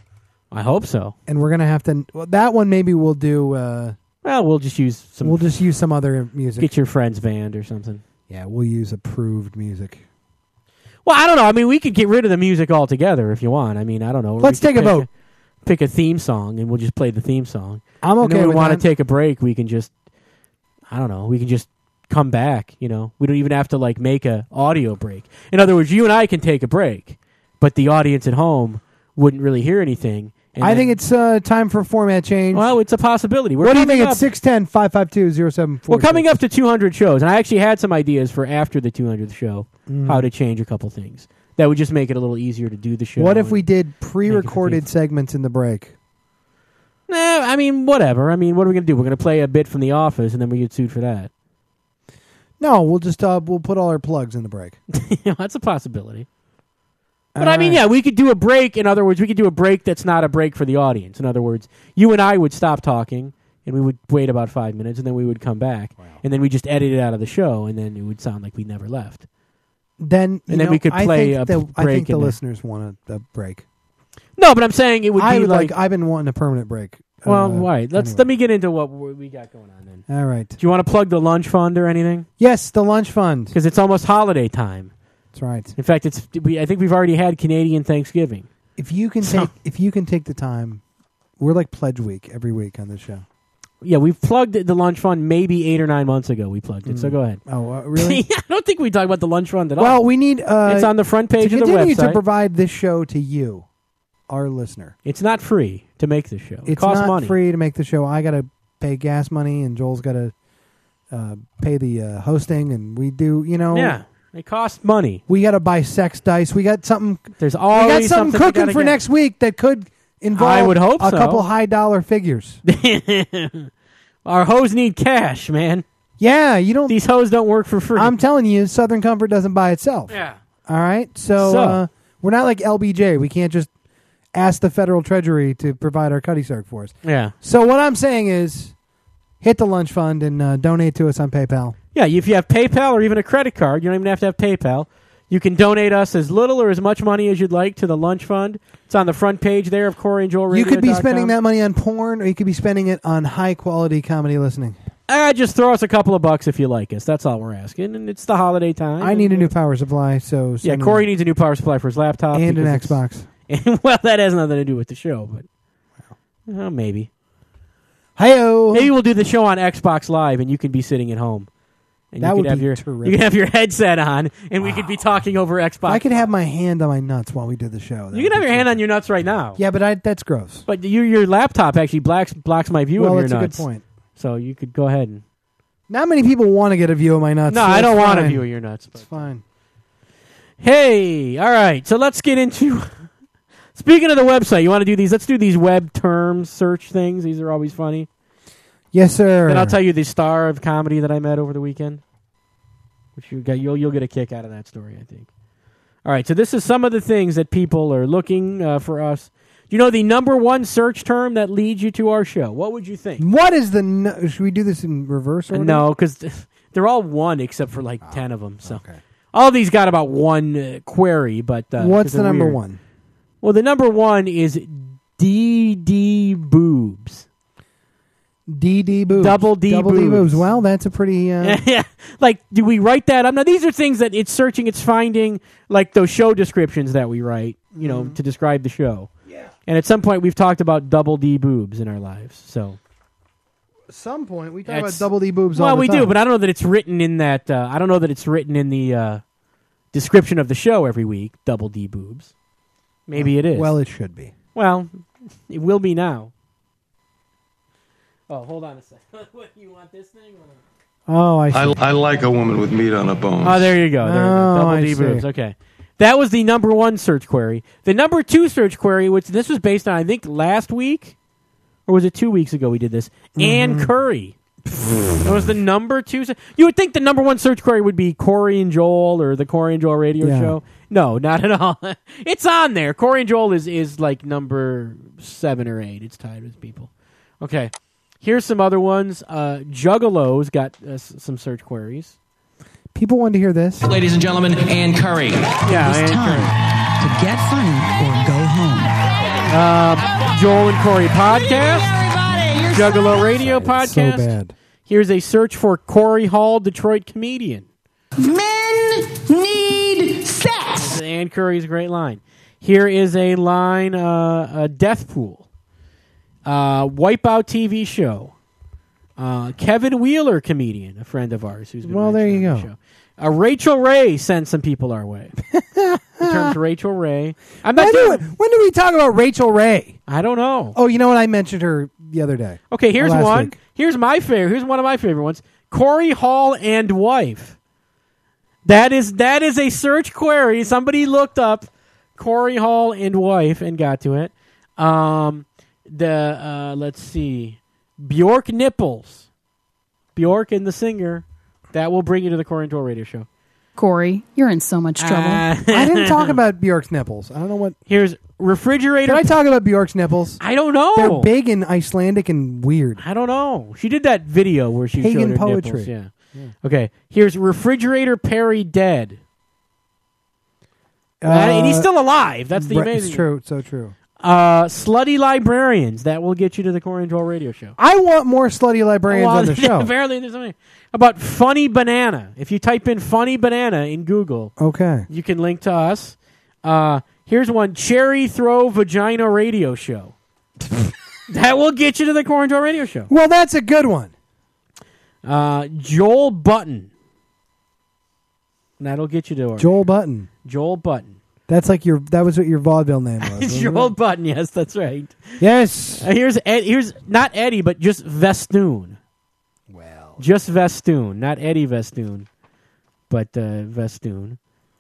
I hope so. and we're gonna have to. Well, that one maybe we'll do. Uh, Well, we'll just use some. we'll just use some other music. get your friend's band or something. Yeah, we'll use approved music. Well, I don't know. I mean, we could get rid of the music altogether if you want. I mean, I don't know. Let's We could take a pick vote. Pick a theme song, and we'll just play the theme song. I'm And okay then we with want to that. take a break. We can just, I don't know. We can just come back. You know, we don't even have to like make a audio break. In other words, you and I can take a break, but the audience at home wouldn't really hear anything. And I then- think it's uh, time for a format change. well, it's a possibility. We're what do you coming think? up- It's six ten, five five two, zero seven four. We're coming up to two hundred shows, and I actually had some ideas for after the two hundredth show, Mm. how to change a couple things that would just make it a little easier to do the show. What if and- we did pre-recorded faithful. segments in the break? Nah, I mean, whatever. I mean, what are we going to do? We're going to play a bit from The Office, and then we get sued for that. No, we'll just uh, we'll put all our plugs in the break. That's a possibility. But I mean, yeah, we could do a break. In other words, we could do a break that's not a break for the audience. In other words, you and I would stop talking, and we would wait about five minutes, and then we would come back, and then we just edit it out of the show, and then it would sound like we never left. Then you And then know, we could I play think a the, I break think the in there. listeners want a, a break. No, but I'm saying it would I be would like, like. I've been wanting a permanent break. well, Uh, right. Let's anyway. let me get into what we got going on then. All right. Do you want to plug the lunch fund or anything? Yes, the lunch fund. Because it's almost holiday time. That's right. In fact, it's we. I think we've already had Canadian Thanksgiving. If you can So- take, if you can take the time, we're like Pledge Week every week on this show. Yeah, we've plugged it, the lunch fund maybe eight or nine months ago. We plugged it. So Mm. go ahead. Oh, uh, really? I don't think we talked about the lunch fund at Well, all. we need. Uh, It's on the front to page of the continue to website. provide this show to you, our listener. It's not free to make this show. It It's costs not money. free to make the show. I got to pay gas money, and Joel's got to uh, pay the uh, hosting, and we do. You know, Yeah. They cost money. We got to buy sex dice. We got something. There's We always got something we cooking gotta for get. next week that could involve I would hope a so. couple high dollar figures. Our hoes need cash, man. Yeah, you don't. These hoes don't work for free. I'm telling you, Southern Comfort doesn't buy itself. yeah. All right, so, So. Uh, we're not like L B J. We can't just ask the Federal Treasury to provide our Cuddy Sark for us. Yeah. So what I'm saying is, hit the lunch fund and uh, donate to us on PayPal. Yeah, if you have PayPal or even a credit card, you don't even have to have PayPal. You can donate us as little or as much money as you'd like to the lunch fund. It's on the front page there of Corey and Joel Radio. You could be spending that money on porn, or you could be spending it on high quality comedy listening. Uh, just throw us a couple of bucks if you like us. That's all we're asking. And it's the holiday time. I need a new power supply, so Yeah, send Corey me- needs a new power supply for his laptop. and an because it's- Xbox. well, that has nothing to do with the show, but well, maybe. Hi-yo. Maybe we'll do the show on Xbox Live, and you can be sitting at home. And That you would could have be your terrific. you can have your headset on, and we could be talking over Xbox. If I could have my hand on my nuts while we did the show. that you would can have be your hand terrific. on your nuts right now. Yeah, but I, that's gross. But your your laptop actually blocks blocks my view Well, of your that's a nuts. good point. So you could go ahead and. Not many people want to get a view of my nuts. No, so I it's don't want a fine. view of your nuts. It's But. fine. Hey, all right. So let's get into. Speaking of the website, you want to do these? Let's do these web term search things. These are always funny. Yes, sir. Then I'll tell you the star of comedy that I met over the weekend. Which you got, you'll you'll get a kick out of that story, I think. All right, so this is some of the things that people are looking uh, for us. You know the number one search term that leads you to our show. What would you think? What is the... No- should we do this in reverse order? No, because they're all one except for like ten of them. So Okay. all of these got about one uh, query, but uh, What's 'cause the they're number weird. one? Well, the number one is D D boobs. D D boobs. Double D Double D boobs. boobs. Well, that's a pretty... Uh, Yeah, like, do we write that up? Now, these are things that it's searching, it's finding, like those show descriptions that we write, you know, to describe the show. Yeah. And at some point, we've talked about double D boobs in our lives. So, at some point, we talk That's- about double D boobs all well, the we time. do, but I don't know that it's written in that. Uh, I don't know that it's written in the uh, description of the show every week. Double D boobs. Maybe it is. Well, it should be. Well, it will be now. Oh, hold on a second. What, you want this thing? Or? Oh, I see. I, I like a woman with meat on her bones. Oh, there you go. There you Oh, go. Double I D see. boobs. Okay. That was the number one search query. The number two search query, which this was based on, I think, last week, or was it two weeks ago we did this? Mm-hmm. Ann Curry. That was the number two. se- You would think the number one search query would be Corey and Joel or the Corey and Joel radio Yeah. show. No, not at all. It's on there. Corey and Joel is, is like number seven or eight. It's tied with people. Okay. Here's some other ones. Uh, Juggalos got uh, s- some search queries. People want to hear this. Ladies and gentlemen, Ann Curry. Yeah, It's Ann time Curry. to get funny or go home. Uh, Joel and Corey podcast. Juggalo Radio So podcast. bad. Here's a search for Corey Hall, Detroit comedian. Men need sex. Ann Curry's a great line. Here is a line, uh, a death pool. Uh, Wipeout T V show. Uh, Kevin Wheeler comedian, a friend of ours. Who's been Well, there mentioned you on the go. show. Uh, Rachel Ray sent some people our way. In terms of Rachel Ray. I'm not When, doing, do, when did we talk about Rachel Ray? I don't know. Oh, you know what? I mentioned her the other day. Okay, here's last one. week. Here's my favorite. Here's one of my favorite ones. Corey Hall and wife. That is that is a search query. Somebody looked up Corey Hall and wife and got to it. Um, the uh, let's see, Bjork nipples. Bjork and the singer. That will bring you to the Corey and Joel radio show. Corey, you're in so much trouble. Uh, I didn't talk about Bjork's nipples. I don't know what. Here's refrigerator. Did I talk about Bjork's nipples? I don't know. They're big and Icelandic and weird. I don't know. She did that video where she Pagan showed her poetry. nipples. Yeah. Okay. Here's refrigerator Perry dead. Uh, and he's still alive. That's the right, amazing. It's true. It's so true. Uh, slutty librarians. That will get you to the Corey and Joel radio show. I want more slutty librarians Well, on the show. Apparently, there's something about funny banana. If you type in funny banana in Google, Okay. you can link to us. Uh, here's one: cherry throw vagina radio show. That will get you to the Corey and Joel radio show. Well, that's a good one. Uh, Joel Button. That'll get you to our Joel Button. Joel Button. That's like your. That was what your vaudeville name was. wasn't Joel it? Button. Yes, that's right. Yes. Uh, here's Ed, here's not Eddie, but just Vestoon. Well. Just Vestoon, not Eddie Vestoon. but uh, Vestoon.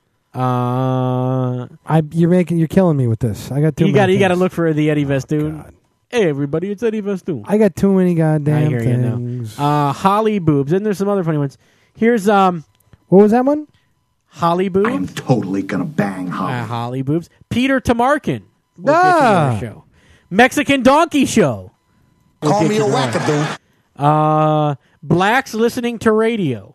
Uh, I you're making you're killing me with this. I got too you many got you got to things. look for the Eddie Vestoon. Hey everybody, it's Eddie Vestoon. I got too many goddamn I hear things. you now. Uh, Holly boobs, and there's some other funny ones. Here's um, what was that one? Holly boobs. I'm totally gonna bang Holly. Uh, Holly boobs. Peter Tamarkin. We'll Ah. get you to our show. Mexican Donkey Show. We'll Call get me you a to our- wackadoo. Uh, blacks listening to radio.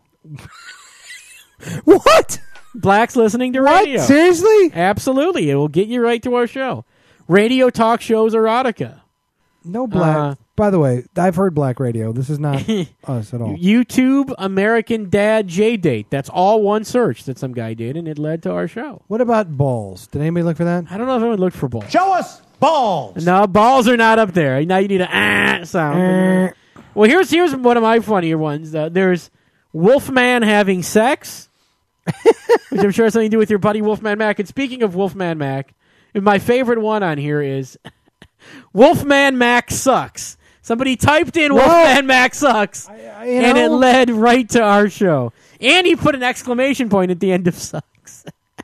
What? Blacks listening to What? radio. Seriously? Absolutely. It will get you right to our show. Radio talk shows erotica. No black. Uh, By the way, I've heard black radio. This is not us at all. YouTube American Dad J-Date. That's all one search that some guy did, and it led to our show. What about balls? Did anybody look for that? I don't know if anyone looked for balls. Show us balls. No, balls are not up there. Now you need a ah sound. Well, here's here's one of my funnier ones. Uh, there's Wolfman having sex, which I'm sure has something to do with your buddy Wolfman Mac. And speaking of Wolfman Mac, my favorite one on here is Wolfman Mac sucks. Somebody typed in Whoa. Wolfman Mac sucks, you and it know- led right to our show. And he put an exclamation point at the end of sucks.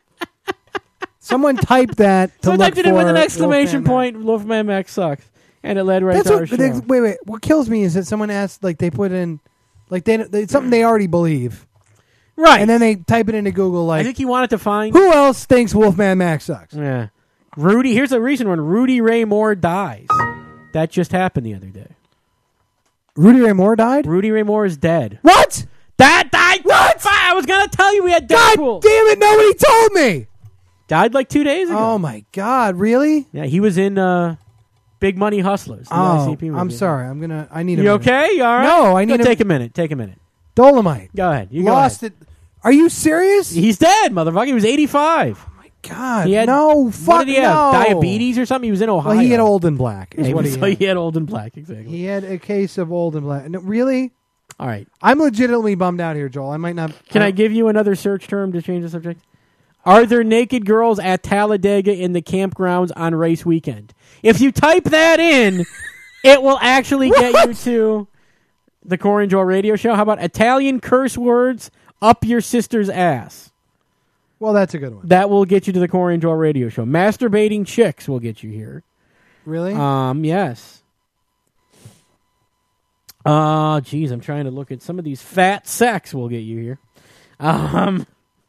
Someone typed that. To So I look typed it in with an for exclamation Wolfman point. Wolfman Mac sucks, and it led right That's to our what. show. They, wait, wait. What kills me is that someone asked, like, they put in, like, they, they something they already believe, Right. and then they type it into Google, I like, think he wanted to find. who else thinks Wolfman Max sucks? Yeah. Rudy, here's a recent one. Rudy Ray Moore dies. That just happened the other day. Rudy Ray Moore died. Rudy Ray Moore is dead. What? That died. What? I was gonna tell you we had God Deadpool. damn it! Nobody told me. Died like two days ago. Oh my God! Really? Yeah, he was in uh, Big Money Hustlers. the I Oh, C P movie. I'm sorry. I'm gonna. I need. A You minute. okay? You all right? No, I Go need a- take a minute. Take a minute. Dolomite. Go ahead. You go Lost ahead. it. Are you serious? He's dead, motherfucker. He was eighty-five. God, He had no. Fuck What did he have? no. Diabetes or something? He was in Ohio. Well, he had old and black. Is Yeah, what he, he, so had. he had old and black. Exactly. He had a case of old and black. No, really? All right. I'm legitimately bummed out here, Joel. I might not. Can I give you another search term to change the subject? Are there naked girls at Talladega in the campgrounds on race weekend? If you type that in, it will actually get you to the Corey and Joel radio show. How about Italian curse words up your sister's ass? Well, that's a good one. That will get you to the Corey and Joel radio show. Masturbating chicks will get you here. Really? Um, yes. Uh, geez, I'm trying to look at some of these. Fat sex will get you here. Um,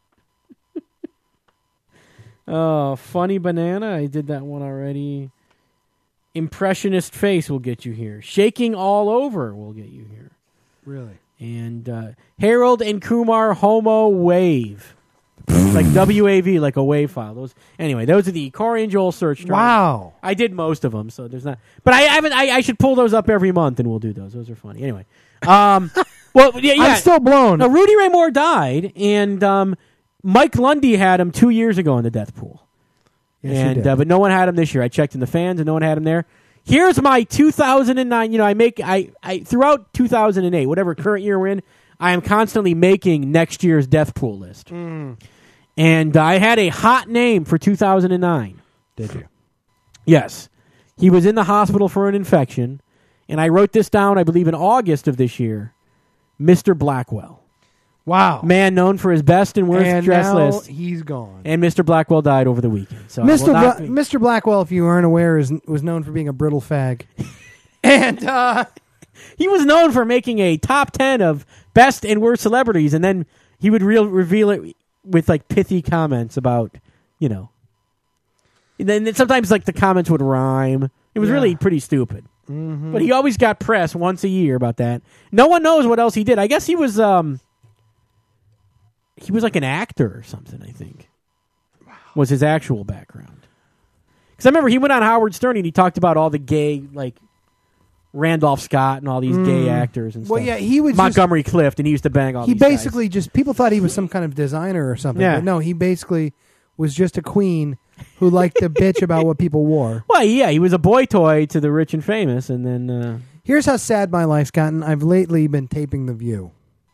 oh, funny banana. I did that one already. Impressionist face will get you here. Shaking all over will get you here. Really? And uh, Harold and Kumar homo wave. Like W A V, like a wave file. Those anyway. Those are the Corey and Joel search terms. Wow. I did most of them, so there's not. But I haven't. I, I should pull those up every month, and we'll do those. Those are funny. Anyway, um, well, yeah, yeah. I'm still blown. No, Rudy Ray Moore died, and um, Mike Lundy had him two years ago in the death pool. Yes, he and did. uh, but no one had him this year. I checked in the fans, and no one had him there. Here's my two thousand nine. You know, I make I I throughout two thousand eight, whatever current year we're in, I am constantly making next year's death pool list. Mm. And I had a hot name for two thousand nine. Did you? Yes. He was in the hospital for an infection, and I wrote this down, I believe, in August of this year. Mister Blackwell. Wow. Man known for his best and worst And dress now list. he's gone. And Mister Blackwell died over the weekend. So I Mister will not Bla- be- Mister Blackwell, if you aren't aware, is was known for being a brittle fag. and uh, he was known for making a top ten of best and worst celebrities, and then he would real reveal it with like pithy comments about, you know. And then sometimes like the comments would rhyme. It was Yeah. really pretty stupid. Mhm. But he always got press once a year about that. No one knows what else he did. I guess he was um he was like an actor or something, I think. Was his actual background. Because I remember he went on Howard Stern and he talked about all the gay, like Randolph Scott and all these gay Mm. actors and Well, stuff. yeah, he was just- Montgomery Clift, and he used to bang all he these guys. basically just people thought he was some kind of designer or something. Yeah. But no, he basically was just a queen who liked to bitch about what people wore. Well, yeah, he was a boy toy to the rich and famous, and then uh, Here's how sad my life's gotten. I've lately been taping The View.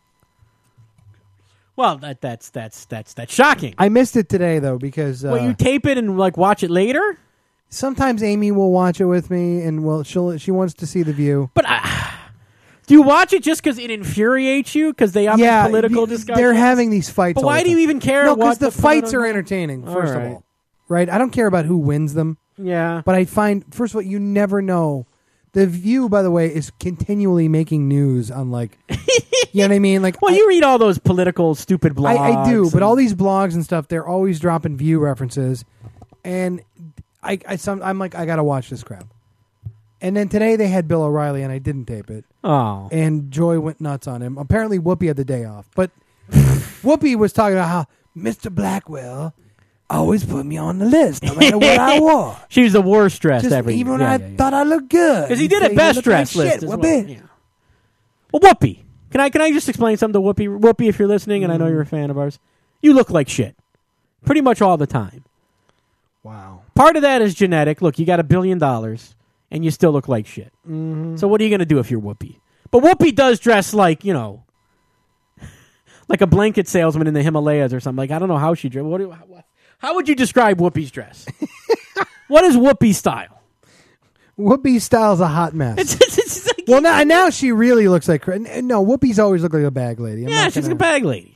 well, that that's that's that's that's shocking. I missed it today though because uh, well, you tape it and like watch it later. sometimes Amy will watch it with me, and well, she'll she wants to see The View. But I, Do you watch it just because it infuriates you? Because they have yeah, political the- discussions? They're having these fights. But all why the do you time. even care No, what the, the fights are political- entertaining. All First right. of all, right? I don't care about who wins them. Yeah. But I find, first of all, you never know. The View, by the way, is continually making news on like, you know what I mean? Like, Well, I, you read all those political stupid blogs. I, I do, but and- all these blogs and stuff, they're always dropping View references, and I, I some, I'm like, I gotta watch this crap. And then today they had Bill O'Reilly, and I didn't tape it. Oh. And Joy went nuts on him. Apparently, Whoopi had the day off, but Whoopi was talking about how Mister Blackwell always put me on the list, no matter what I wore. She was the worst dressed Just ever. even when yeah, I yeah, yeah. thought I looked good. Because he He'd did say, a "You best look dressed like list shit, as well. Whoopi." Yeah. Well, Whoopi, can I can I just explain something to Whoopi? Whoopi, if you're listening, and I know Mm. you're a fan of ours, you look like shit, pretty much all the time. Wow. Part of that is genetic. Look, you got a billion dollars, and you still look like shit. Mhm. So what are you going to do if you're Whoopi? But Whoopi does dress like, you know, like a blanket salesman in the Himalayas or something. Like I don't know how she dress. What do, how, how would you describe Whoopi's dress? What is Whoopi's style? Whoopi's style's a hot mess. It's, it's, it's like, well, now, now she really looks like... cra- n- No, Whoopi's always looked like a bag lady. I'm yeah, not she's gonna- a bag lady.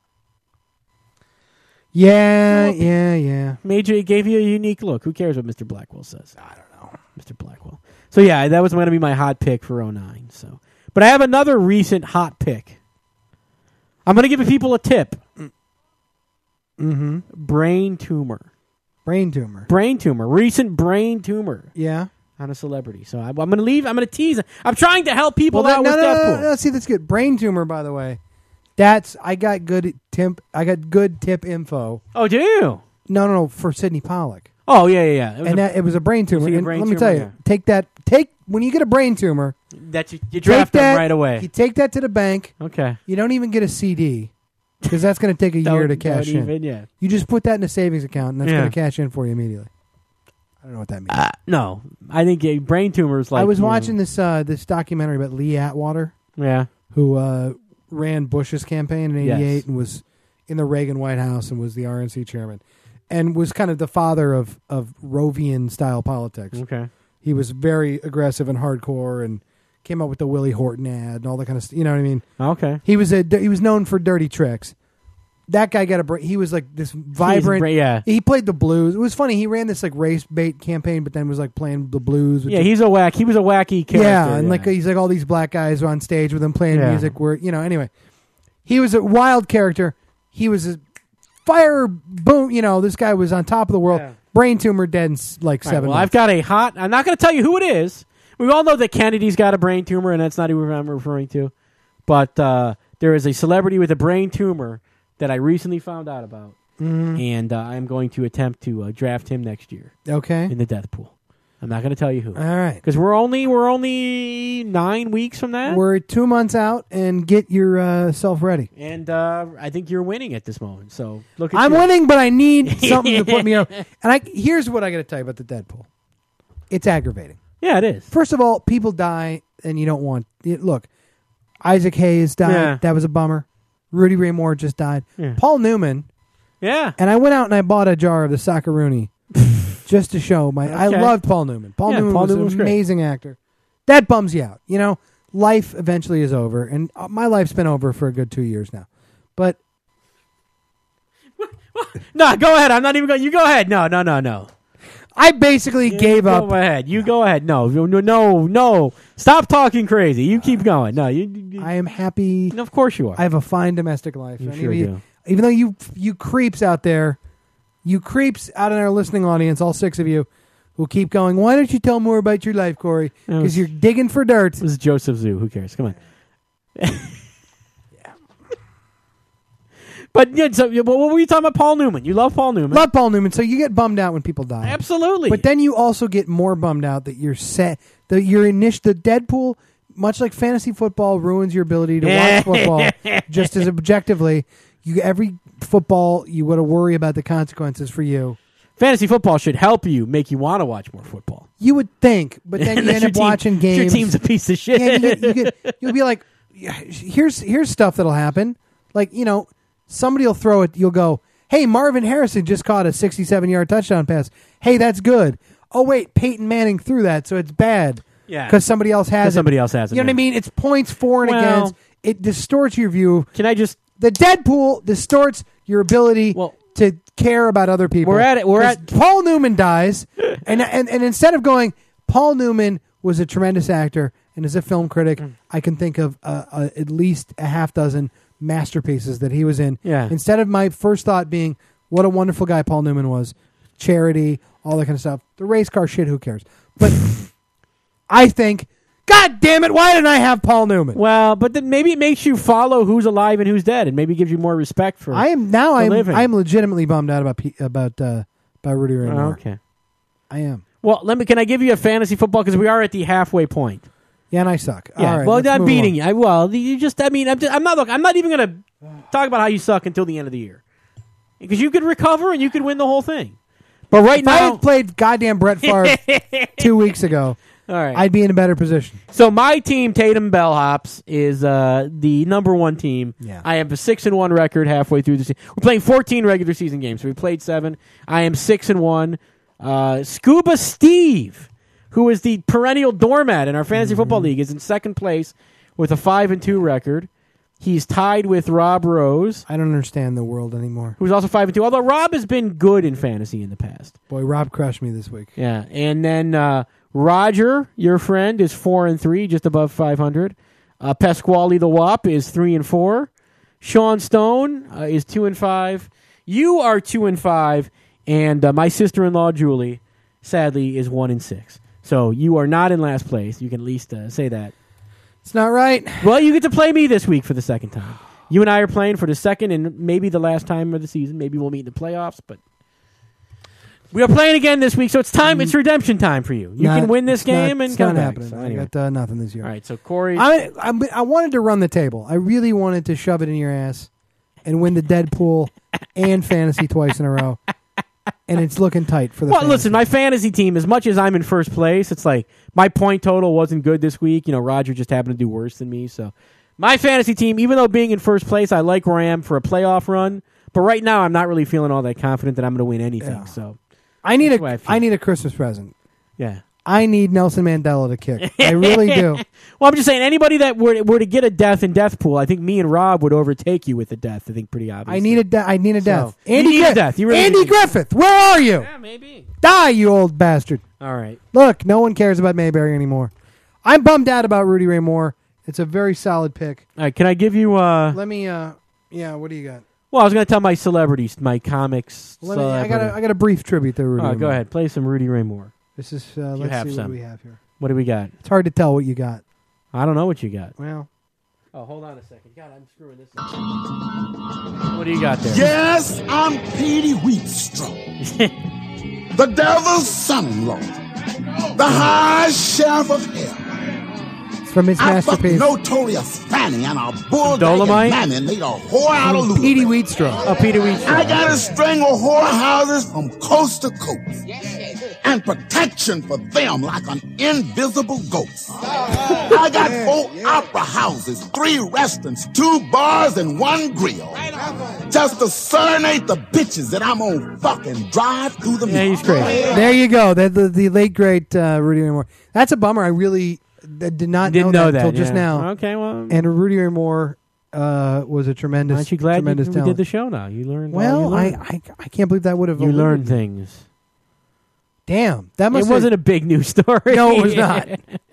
Yeah, yeah, yeah. Made you, gave you a unique look. Who cares what Mister Blackwell says? I don't know. Mister Blackwell. So, yeah, that was going to be my hot pick for oh nine. So, but I have another recent hot pick. I'm going to give people a tip. Mm-hmm. Brain tumor. Brain tumor. Brain tumor. Recent brain tumor Yeah. on a celebrity. So I, I'm going to leave. I'm going to tease. I'm trying to help people Well, that, out no, with no, no, Deathpool. no, no, see, that's good. Brain tumor, by the way. That's... I got good tip... I got good tip info. Oh, do you? No, no, no, for Sidney Pollack. Oh, yeah, yeah, yeah. It was And a- that, it was a brain tumor. Was he a And brain let me tumor? tell you, Yeah. take that... Take... When you get a brain tumor... that you, you draft take them that, right away. You take that to the bank. Okay. You don't even get a C D because that's going to take a Don't- year to cash don't in. even, yeah. You just put that in a savings account, and that's Yeah. going to cash in for you immediately. I don't know what that means. Uh, no, I think a brain tumor is like. I was you know, watching this uh, this documentary about Lee Atwater, Yeah. who uh, ran Bush's campaign in eighty-eight Yes. and was in the Reagan White House and was the R N C chairman, and was kind of the father of of Rovian style politics. Okay. He was very aggressive and hardcore, and came up with the Willie Horton ad and all that kind of stuff. You know what I mean? Okay. He was a he was known for dirty tricks. That guy got a break. He was like this vibrant. bra- yeah. He played the blues. It was funny. He ran this like race bait campaign, but then was like playing the blues. with Yeah, the- he's a whack. He was a wacky character. yeah, and like he's like all these black guys on stage with him playing Yeah. music. Where you know, anyway, he was a wild character. He was a fire boom. You know, this guy was on top of the world. Yeah. Brain tumor, dead in s- like All right, seven. well, I've months. got a hot. I'm not going to tell you who it is. We all know that Kennedy's got a brain tumor, and that's not who I'm referring to. But uh, there is a celebrity with a brain tumor that I recently found out about, Mhm. and uh, I'm going to attempt to uh, draft him next year. Okay. In the death pool. I'm not going to tell you who. All right. Because we're only we're only nine weeks from that. We're two months out, and get yourself ready. And uh, I think you're winning at this moment. So look at I'm you. winning, but I need something to put me up. And I here's what I got to tell you about the Deadpool. It's aggravating. Yeah, it is. First of all, people die, and you don't want. It, look, Isaac Hayes died. Yeah. That was a bummer. Rudy Ray Moore just died. Yeah. Paul Newman. Yeah. And I went out and I bought a jar of the Socceroonie just to show my. I Okay. loved Paul Newman. Paul Yeah, Newman Paul was Newman was an great. amazing actor. That bums you out. You know, life eventually is over, and uh, my life's been over for a good two years now. But No, go ahead. I'm not even going. You go ahead. No, no, no, no. I basically You gave up. Go ahead. You go ahead. No, no, no, no. Stop talking crazy. You keep going. No, you. you I am happy. of course you are. I have a fine domestic life. You Any sure of you- do. Even though you you creeps out there, you creeps out in our listening audience, all six of you, who keep going, why don't you tell more about your life, Corey? That was- Because you're digging for dirt. This is Joseph Zoo. Who cares? Come on. But yeah, so yeah, what were you talking about? Paul Newman. You love Paul Newman. Love Paul Newman, so you get bummed out when people die. Absolutely. But then you also get more bummed out that you're set. That your initial the Deadpool, much like fantasy football, ruins your ability to watch football. Just as objectively, you every football you got to worry about the consequences for you. Fantasy football should help you, make you want to watch more football. You would think, but then you Unless end your up team- watching games. Your team's a piece of shit. Yeah, you get, you get, you'll be like, here's here's stuff that'll happen. Like, you know, somebody will throw it. You'll go, hey, Marvin Harrison just caught a sixty-seven yard touchdown pass. Hey, that's good. Oh wait, Peyton Manning threw that, so it's bad. Yeah. because somebody else has 'Cause it. somebody else has it, You know what I yeah. mean? It's points for and Well- against. It distorts your view. Can I just The Deadpool distorts your ability to care about other people. We're at it- we're 'Cause at- Paul Newman dies, and, and and instead of going, Paul Newman was a tremendous actor, and as a film critic, Mm. I can think of uh, uh, at least a half dozen masterpieces that he was in. Yeah. Instead of my first thought being, what a wonderful guy Paul Newman was, Charity, all that kind of stuff. The race car shit, who cares? But I think, God damn it, why didn't I have Paul Newman? Well, but then maybe it makes you follow who's alive and who's dead, and maybe gives you more respect for. I am now. for I'm living. I'm legitimately bummed out about P, about uh, about Rudy Ray Moore. Okay. I am. Well, let me. Can I give you a fantasy football because we are at the halfway point? Yeah, and I suck. Yeah. All right, well, let's I'm move beating on. you. I, well, you just. I mean, I'm. Just, I'm not. Look, I'm not even going to talk about how you suck until the end of the year, because you could recover and you could win the whole thing. But right if now, I had played goddamn Brett Favre two weeks ago, all right, I'd be in a better position. So my team, Tatum Bellhops, is uh, the number one team. Yeah. I have a six and one record halfway through the season. We're playing fourteen regular season games, so we played seven. I am six and one. Uh, Scuba Steve, who is the perennial doormat in our fantasy Mm-hmm. football league, is in second place with a five and two record. He's tied with Rob Rose. I don't understand the world anymore. Who's also five and two. Although Rob has been good in fantasy in the past. Boy, Rob crushed me this week. Yeah, and then uh, Roger, your friend, is four and three, just above five hundred. Uh, Pasquale the Wop is three and four. Sean Stone uh, is two and five. You are two and five, and uh, my sister-in-law Julie, sadly, is one and six. So you are not in last place. You can at least uh, say that. It's not right. Well, you get to play me this week for the second time. You and I are playing for the second and maybe the last time of the season. Maybe we'll meet in the playoffs, but we are playing again this week, so it's time. It's redemption time for you. You Not- can win this it's not- game and it's come not back. happening. So I anyway. got uh, nothing this year. All right, so Corey. I, I I wanted to run the table. I really wanted to shove it in your ass and win the Deadpool and fantasy twice in a row. And it's looking tight for the. Well, fantasy. listen, my fantasy team, as much as I'm in first place, it's like my point total wasn't good this week. You know, Roger just happened to do worse than me. So my fantasy team, even though being in first place, I like where I am for a playoff run. But right now, I'm not really feeling all that confident that I'm going to win anything. Yeah. So I need that's a why I I, feel. need a Christmas present. Yeah. I need Nelson Mandela to kick. I really do. Well, I'm just saying, anybody that were, were to get a death in Death Pool, I think me and Rob would overtake you with a death. I think pretty obvious. I need a de- I need a death. you Andy need a Griffith. death. You really Andy need- Griffith, where are you? Yeah, maybe. Die, you old bastard. All right. Look, no one cares about Mayberry anymore. I'm bummed out about Rudy Ray Moore. It's a very solid pick. All right, can I give you... Uh, Let me. uh Yeah, what do you got? well, I was going to tell my celebrities, my comics Let me, I got celebrity. a, I got a brief tribute to Rudy. All Ray right, go Moore. ahead. Play some Rudy Ray Moore. This is. Uh, You let's have see some. what we have here. What do we got? It's hard to tell what you got. I don't know what you got. Well, Oh, hold on a second. God, I'm screwing this up. What do you got there? Yes, I'm Petey Wheatstraw, the devil's son-in-law, the high sheriff of hell. it's from his I fucked masterpiece. Notorious Fanny and a bull Dolomite? mammy made a whore out of Louisville. Petey Wheatstraw. Oh, Peter Wheatstraw. I got a string of whorehouses from coast to coast. And protection for them like an invisible ghost. I got four opera houses, three restaurants, two bars, and one grill. Just to serenade the bitches that I'm on fucking drive through the Yeah, he's middle. great. There you go. The, the, the late great uh, Rudy Ray Moore. That's a bummer. I really uh, did not Didn't know, know that that, until just yeah. now. Okay, well, And Rudy Ray Moore uh, was a tremendous, aren't you glad you, tremendous we talent. did the show now? You learned. all Well, you I, learned. I I can't believe that would have. you eluded learned me. things. Damn, that It must. wasn't a big news story. No, it was not.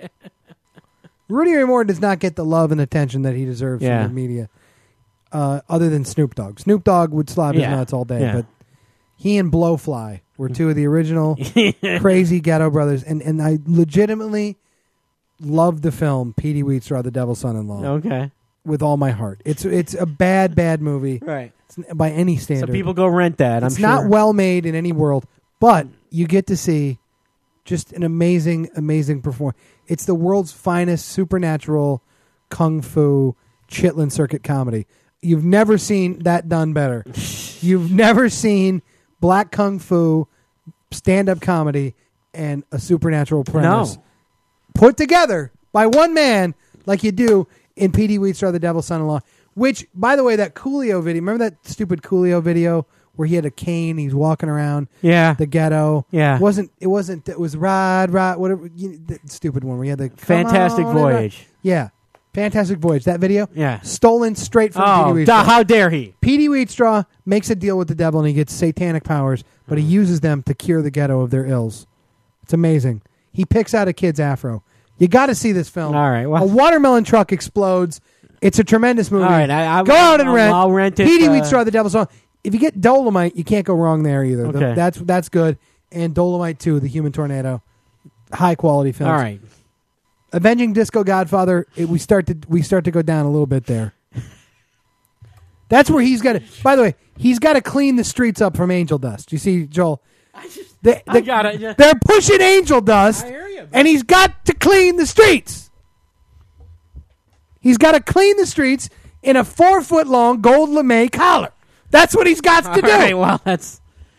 Rudy Ray Moore does not get the love and attention that he deserves Yeah. from the media, uh, other than Snoop Dogg. Snoop Dogg would slap his Yeah. nuts all day, Yeah. but he and Blowfly were two of the original crazy ghetto brothers, and, and I legitimately loved the film Petey Wheatstraw, The Devil's Son-in-Law, Okay. with all my heart. It's it's a bad, bad movie Right. It's- by any standard. So people go rent that. It's I'm not sure. well made in any world, but you get to see just an amazing, amazing performance. It's the world's finest supernatural kung fu Chitlin circuit comedy. You've never seen that done better. You've never seen black kung fu stand-up comedy and a supernatural premise No. put together by one man like you do in Petey Wheatstraw, The Devil's Son-in-Law. Which, by the way, that Coolio video, remember that stupid Coolio video where he had a cane. He's walking around. Yeah. The ghetto. Yeah. It wasn't. It wasn't. It was Rod. Rod. Whatever. You, the stupid one where he had the Fantastic Come on, Voyage. Rod. Yeah. Fantastic Voyage. That video. Yeah. Stolen straight from Oh, Petey duh, Wheatstraw. how dare he? Petey Wheatstraw makes a deal with the devil and he gets satanic powers, but he uses them to cure the ghetto of their ills. It's amazing. He picks out a kid's afro. You got to see this film. All right, well- a watermelon truck explodes. It's a tremendous movie. All right, I- I- go out and I'll- rent. I'll rent it, Petey uh, Wheatstraw, The Devil's Song. If you get Dolomite, you can't go wrong there either. The- Okay. that's that's good. And Dolomite two, The Human Tornado, high quality film. All right. Avenging Disco Godfather. It, we start to we start to go down a little bit there. That's where he's got to. By the way, he's got to clean the streets up from angel dust. You see, Joel. They, I they- got it, yeah. They're pushing angel dust, I hear you, and he's got to clean the streets. He's got to clean the streets in a four foot long gold lame collar. That's what he's got to All do. right, well, that's...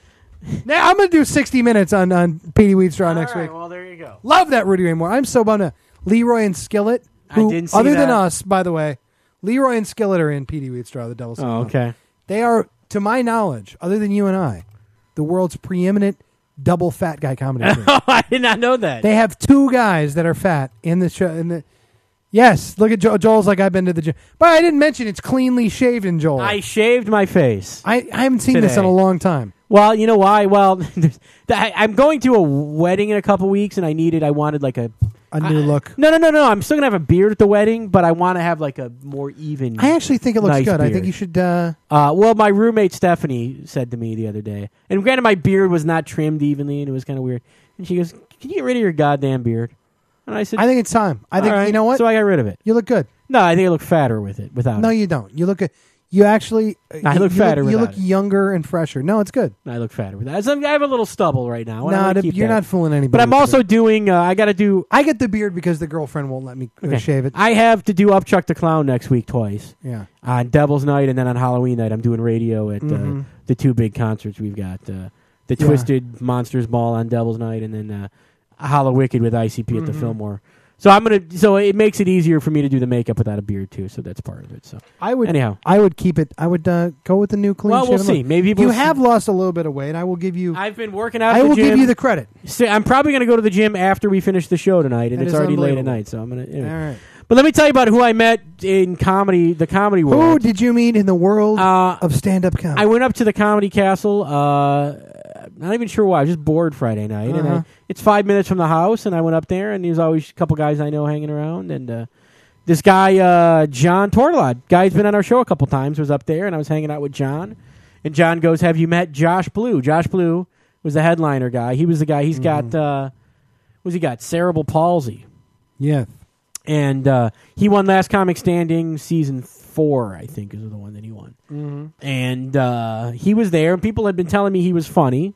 Now I'm going to do sixty minutes on on Petey Wheatstraw next All right, week. well, there you go. Love that Rudy Ray Moore. I'm so bummed out. Leroy and Skillet, I who, didn't see other than that. us, by the way, Leroy and Skillet are in Petey Wheatstraw, The Devil's Oh, Song. okay. They are, to my knowledge, other than you and I, the world's preeminent double fat guy comedy team. Oh, I did not know that. They have two guys that are fat in the show. In the yes, look at Joel. Joel's like, I've been to the gym, but I didn't mention it's cleanly shaven. Joel, I shaved my face. I, I haven't seen this today. in a long time. Well, you know why? Well, there's- I, I'm going to a wedding in a couple weeks, and I needed, I wanted like a... A new I- look. No, no, no, no. I'm still going to have a beard at the wedding, but I want to have like a more even... I actually think it looks nice good. I think beard. you should. Uh, Uh, well, my roommate Stephanie said to me the other day, and granted, my beard was not trimmed evenly, and it was kind of weird. And she goes, "Can you get rid of your goddamn beard?" And I said, I think it's time. I think "All right." you know what. So I got rid of it. You look good. No, I think I look fatter with it. Without No, it. you don't. You look. You actually. I you, look you fatter Look, you without look it. younger and fresher. No, it's good. I look fatter with that. So I have a little stubble right now. and I No, wanna the- keep you're that. not fooling anybody. But I'm with also it. doing. Uh, I got to do. I get the beard because the girlfriend won't let me uh, Okay. shave it. I have to do Upchuck the Clown next week twice. Yeah. On Devil's Night and then on Halloween night, I'm doing radio at Mhm. uh, the two big concerts we've got: uh, the Yeah. Twisted Monsters Ball on Devil's Night, and then uh, Hollow Wicked with I C P at the Mhm. Fillmore. So I'm gonna. So it makes it easier for me to do the makeup without a beard too. So that's part of it. So I would. anyhow. I would keep it. I would uh, go with the new clean. Well, we'll shaven see. look. Maybe people you see- have lost a little bit of weight. I will give you. I've been working out. I at the will gym. give you the credit. So I'm probably going to go to the gym after we finish the show tonight, and That it's is already late at unbelievable. night. So I'm gonna. Anyway. All right. But let me tell you about who I met in comedy, the comedy Who world. did you meet in the world Uh, of stand-up comedy? I went up to the Comedy Castle. Uh, not even sure why. I was just bored Friday night, and Uh-huh. I, it's five minutes from the house. And I went up there, and there's always a couple guys I know hanging around. And uh, this guy, uh, John Tortolot, guy's been on our show a couple times, was up there, and I was hanging out with John. And John goes, "Have you met Josh Blue?" Josh Blue was the headliner guy. He was the guy. He's Mm-hmm. got uh, what's he got? Cerebral palsy. yeah. And uh, he won Last Comic Standing season four, I think, is the one that he won. Mm-hmm. And uh, he was there, and people had been telling me he was funny.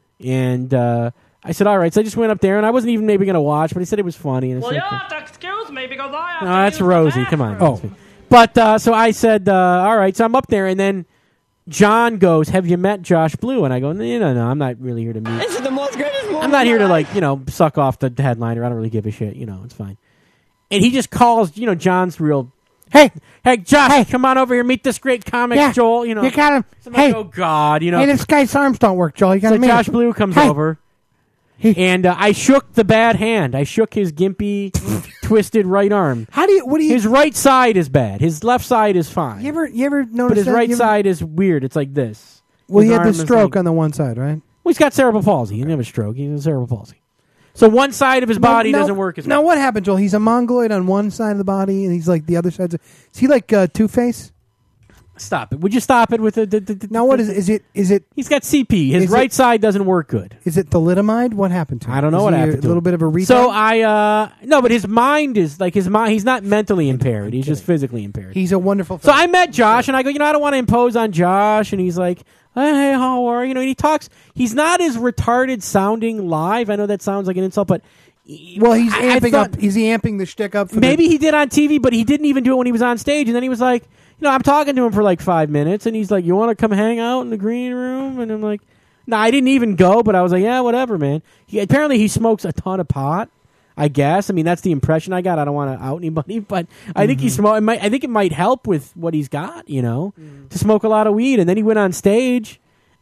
And uh, I said, all right. So I just went up there, and I wasn't even maybe going to watch, but he said it was funny. And I Well, said, you'll okay. have to excuse me because I have No, to that's use the Rosie. Come on. bathroom. Oh. But uh, so I said, uh, all right. So I'm up there, and then John goes, "Have you met Josh Blue?" And I go, no, no, no. I'm not really here to meet. This is the most greatest moment I'm not of here my to, life. like, you know, suck off the headliner. I don't really give a shit. You know, it's fine. And he just calls, you know, John's real. Hey, hey, Josh, Hey. come on over here. Meet this great comic, Yeah. Joel. You know, You got him. So I'm like, Hey. oh God, you know. Hey, this guy's arms don't work, Joel. You got so to meet Josh him. Blue comes Hey. over, He- and uh, I shook the bad hand. I shook his gimpy, twisted right arm. How do you? What do you? His right side is bad. His left side is fine. you ever? You ever notice but his that? right You ever- side is weird. It's like this. Well, His he had arm the is stroke like- on the one side, right? Well, he's got cerebral palsy. He didn't have a stroke. He has cerebral palsy. So one side of his body No, no, doesn't work as Now, well. what happened, Joel? He's a mongoloid on one side of the body, and he's like the other side. Is he like uh, Two Face? Stop it. Would you stop it with the... the, the, the Now, what is it? Is it? Is it? He's got C P. His Is right it- side doesn't work good. Is it thalidomide? What happened to him? I don't know Is what he happened A to little him. bit of a retard. So I... uh No, but his mind is... like his mind. He's not mentally impaired. He's just physically impaired. he's a wonderful. So I met Josh, and I go, you know, I don't want to impose on Josh. And he's like, hey, how are you? You know, and he talks... He's not as retarded sounding live. I know that sounds like an insult, but... well, he's I- I amping thought- up. Is he amping the shtick up? For Maybe the, he did on T V, but he didn't even do it when he was on stage. And then he was like, you know, I'm talking to him for like five minutes, and he's like, you want to come hang out in the green room? And I'm like, no, I didn't even go, but I was like, yeah, whatever, man. He, apparently he smokes a ton of pot, I guess. I mean, that's the impression I got. I don't want to out anybody, but I think he Mm-hmm. smoke. It might, I think it might help with what he's got, you know, to smoke a lot of weed. And then he went on stage,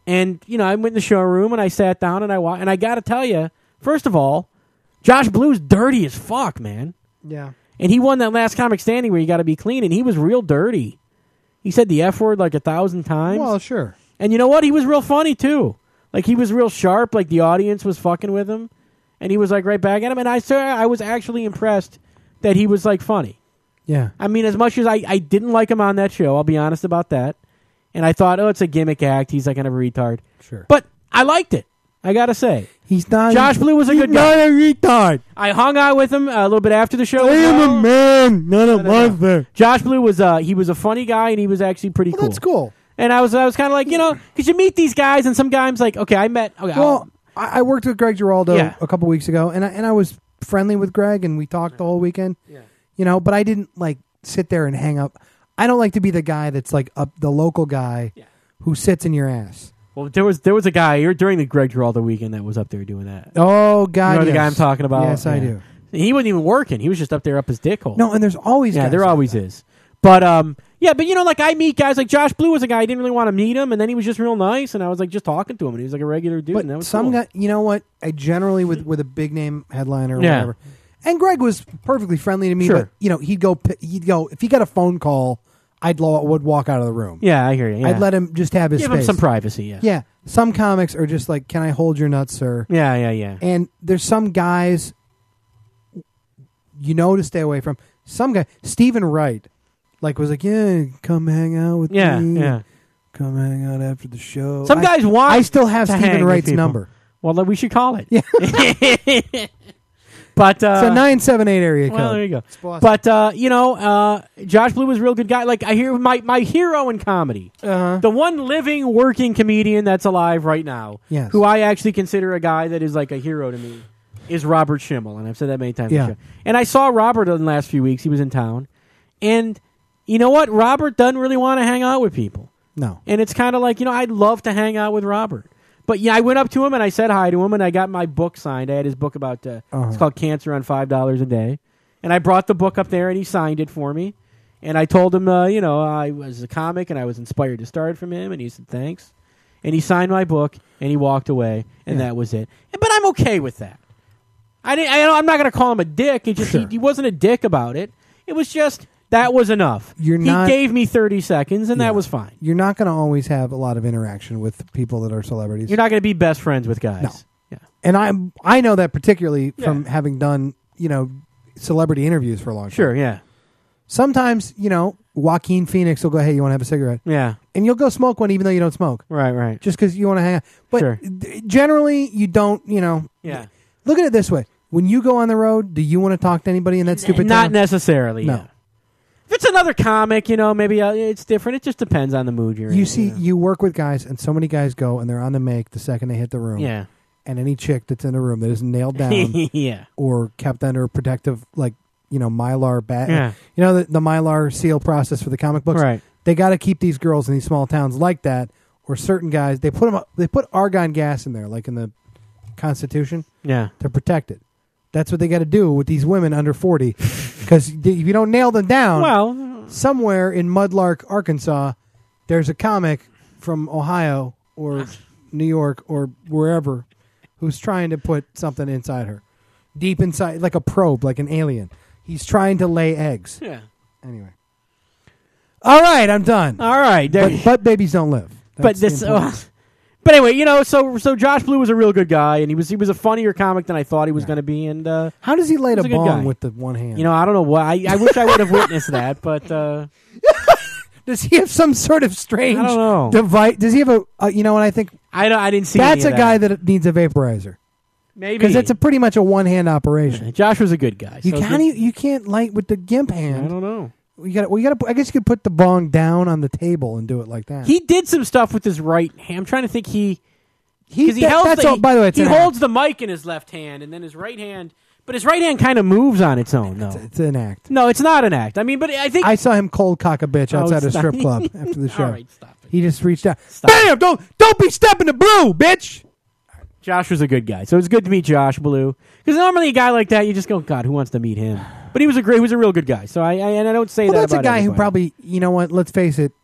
And, you know, I went in the showroom and I sat down and I wa- and I got to tell you, first of all, Josh Blue's dirty as fuck, man. Yeah. And he won that last comic standing where you got to be clean, and he was real dirty. He said the F word like a thousand times. Well, sure. And you know what? He was real funny, too. Like, he was real sharp. Like, the audience was fucking with him. And he was, like, right back at him. And I, sir, I was actually impressed that he was, like, funny. Yeah. I mean, as much as I, I didn't like him on that show, I'll be honest about that. And I thought, oh, it's a gimmick act. He's like kind of a retard. Sure. But I liked it. I got to say. He's not. Josh Blue was a he's good guy. not a retard. I hung out with him a little bit after the show. I as am well. a man, not a monster. Josh Blue was uh he was a funny guy, and he was actually pretty Well, cool. that's cool. And I was I was kind of like, you know, because you meet these guys, and some guys like, okay, I met. Okay, Well, I, I worked with Greg Giraldo Yeah. a couple weeks ago, and I, and I was friendly with Greg, and we talked the whole weekend. Yeah. You know, but I didn't like sit there and hang up. I don't like to be the guy that's like a, the local guy who sits in your ass. well, there was there was a guy here during the Greg Giraldo weekend that was up there doing that. Oh God, you know the yes. guy I'm talking about? Yes, I Yeah. do. He wasn't even working. He was just up there up his dick hole. No, and there's always yeah, guys there like always that. is. But um, yeah, but you know, like I meet guys like Josh Blue was a guy I didn't really want to meet him, and then he was just real nice, and I was like just talking to him, and he was like a regular dude. and that But was some cool. guy, you know what? I generally with with a big name headliner or Yeah. whatever. And Greg was perfectly friendly to me, Sure. but you know, he'd go p- he'd go if he got a phone call, I'd lo- would walk out of the room. Yeah, I hear you. Yeah. I'd let him just have his give space. him some privacy. Yeah, Yeah, some comics are just like, "Can I hold your nuts, sir?" yeah, yeah, yeah. And there's some guys you know to stay away from. Some guy, Stephen Wright, like was like, "Yeah, come hang out with Yeah, me. yeah. Come hang out after the show." Some I- guys want. I still have to hang Stephen with Wright's people. number. Well, then we should call it. Yeah. But uh, It's a nine seven eight area code. well, there you go. It's Boston. But uh, you know, uh, Josh Blue was a real good guy. Like I hear my my hero in comedy, Uh-huh. the one living working comedian that's alive right now, Yes. who I actually consider a guy that is like a hero to me, is Robert Schimmel, and I've said that many times. Yeah. on the show. And I saw Robert in the last few weeks. He was in town, and you know what? Robert doesn't really want to hang out with people. No. And it's kind of like, you know, I'd love to hang out with Robert. But yeah, I went up to him and I said hi to him, and I got my book signed. I had his book about, uh, Uh-huh. it's called Cancer on five dollars a Day. And I brought the book up there and he signed it for me. And I told him, uh, you know, I was a comic and I was inspired to start from him. And he said, thanks. And he signed my book and he walked away, and Yeah. that was it. But I'm okay with that. I didn't, I, I'm not going to call him a dick. He just Sure. he, he wasn't a dick about it. It was just, that was enough. You're he not- gave me thirty seconds, and Yeah. that was fine. You're not going to always have a lot of interaction with people that are celebrities. You're not going to be best friends with guys. No. Yeah. And I I know that particularly Yeah. from having done, you know, celebrity interviews for a long time. Sure, yeah. Sometimes, you know, Joaquin Phoenix will go, "Hey, you want to have a cigarette?" Yeah. And you'll go smoke one even though you don't smoke. Right, right. Just because you want to hang out. But Sure. d- generally, you don't, you know. Yeah. Look at it this way. When you go on the road, do you want to talk to anybody in that stupid Not town? necessarily. No. Yeah. If it's another comic, you know, maybe uh, it's different. It just depends on the mood you're in. You see, know. you work with guys, and so many guys go, and they're on the make the second they hit the room. Yeah. And any chick that's in the room that isn't nailed down Yeah. or kept under protective, like, you know, Mylar bat. Yeah. You know, the, the Mylar seal process for the comic books? Right. They got to keep these girls in these small towns like that, or certain guys, they put them up, they put argon gas in there, like in the Constitution, Yeah. to protect it. That's what they got to do with these women under forty, because if you don't nail them down, Well, somewhere in Mudlark, Arkansas, there's a comic from Ohio or New York or wherever who's trying to put something inside her, deep inside, like a probe, like an alien. He's trying to lay eggs. yeah. Anyway, all right, I'm done. All right. There, But, but babies don't live. but That's this. the important- Uh, but anyway, you know, so so Josh Blue was a real good guy, and he was he was a funnier comic than I thought he was going to be, and uh, how does he light a he's a good bong guy. with the one hand? you know, I don't know what. I, I wish I would have witnessed that, but uh, does he have some sort of strange I don't know. device? Does he have a? Uh, you know what I think? I don't. I didn't see. That's a any of guy that needs a vaporizer. maybe Because it's a pretty much a one hand operation. Josh was a good guy. You so can't. good- You can't light with the gimp I hand. don't know. You got. Well, you got to. I guess you could put the bong down on the table and do it like that. He did some stuff with his right hand. I'm trying to think. He He. because he that- held that's the, all. By the way, it's he an holds act. the mic in his left hand, and then his right hand. But his right hand kind of moves on its own. No, It's an act. no, it's not an act. I mean, but I think I saw him cold cock a bitch Oh, outside a stop. strip club after the show. All right, stop it. He just reached out. Stop. Bam! Don't don't be stepping the blue, bitch. Josh was a good guy, so it was good to meet Josh Blue. Because normally a guy like that, you just go, God, who wants to meet him? But he was a great, he was a real good guy. So I, I and I don't say Well, that. that's a about guy who everybody. probably, you know what? Let's face it.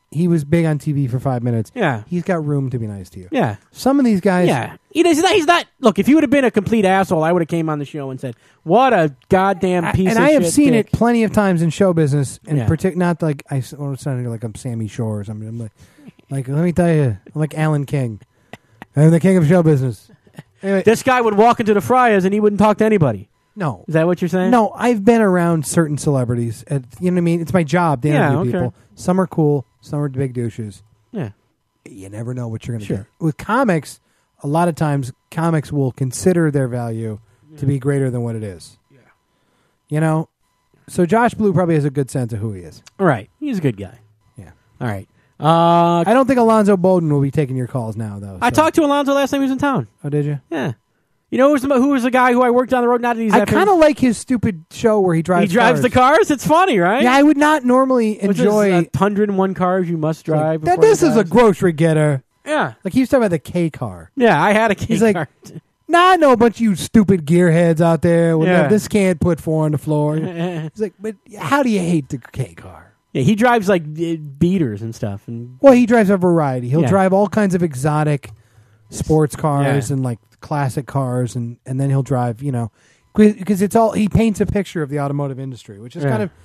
he was big on T V for five minutes. Yeah. He's got room to be nice to you. Yeah. Some of these guys. Yeah. He, he's, not, he's not. Look, if he would have been a complete asshole, I would have came on the show and said, "What a goddamn piece and of I shit." have seen dick. it plenty of times in show business, and Yeah. partic- not like I well, it's sounding like I'm Sammy Shore or something. I'm like, like, let me tell you, I'm like Alan King. I'm the king of show business. Anyway, This guy would walk into the Friars and he wouldn't talk to anybody. no, Is that what you're saying? no, I've been around certain celebrities. At, you know what I mean? It's my job to Yeah, interview okay. people. Some are cool, some are big douches. Yeah. You never know what you're going to Sure. get. With comics, a lot of times comics will consider their value to be greater than what it is. Yeah. You know, so Josh Blue probably has a good sense of who he is. All right. He's a good guy. Yeah. All right. Uh, I don't think Alonzo Bowden will be taking your calls now, though. I so- talked to Alonzo last time he was in town. Oh, did you? Yeah. You know who was the, who was the guy who I worked on the road? Not that he's I that kind of famous. like his stupid show where he drives. He drives cars. the cars. It's funny, right? Yeah, I would not normally What's enjoy. this, uh, one hundred one cars you must drive. that before this you is a drive? grocery getter. Yeah. Like he was talking about the K car. Yeah, I had a K He's like, car. Nah, I know a bunch of you stupid gearheads out there. With Yeah. no, this can't put four on the floor. He's like, but how do you hate the K car? Yeah, he drives like uh, beaters and stuff. And Well, he drives a variety. He'll Yeah. drive all kinds of exotic sports cars Yeah. and like classic cars, and, and then he'll drive, you know, because it's all he paints a picture of the automotive industry, which is Yeah. kind of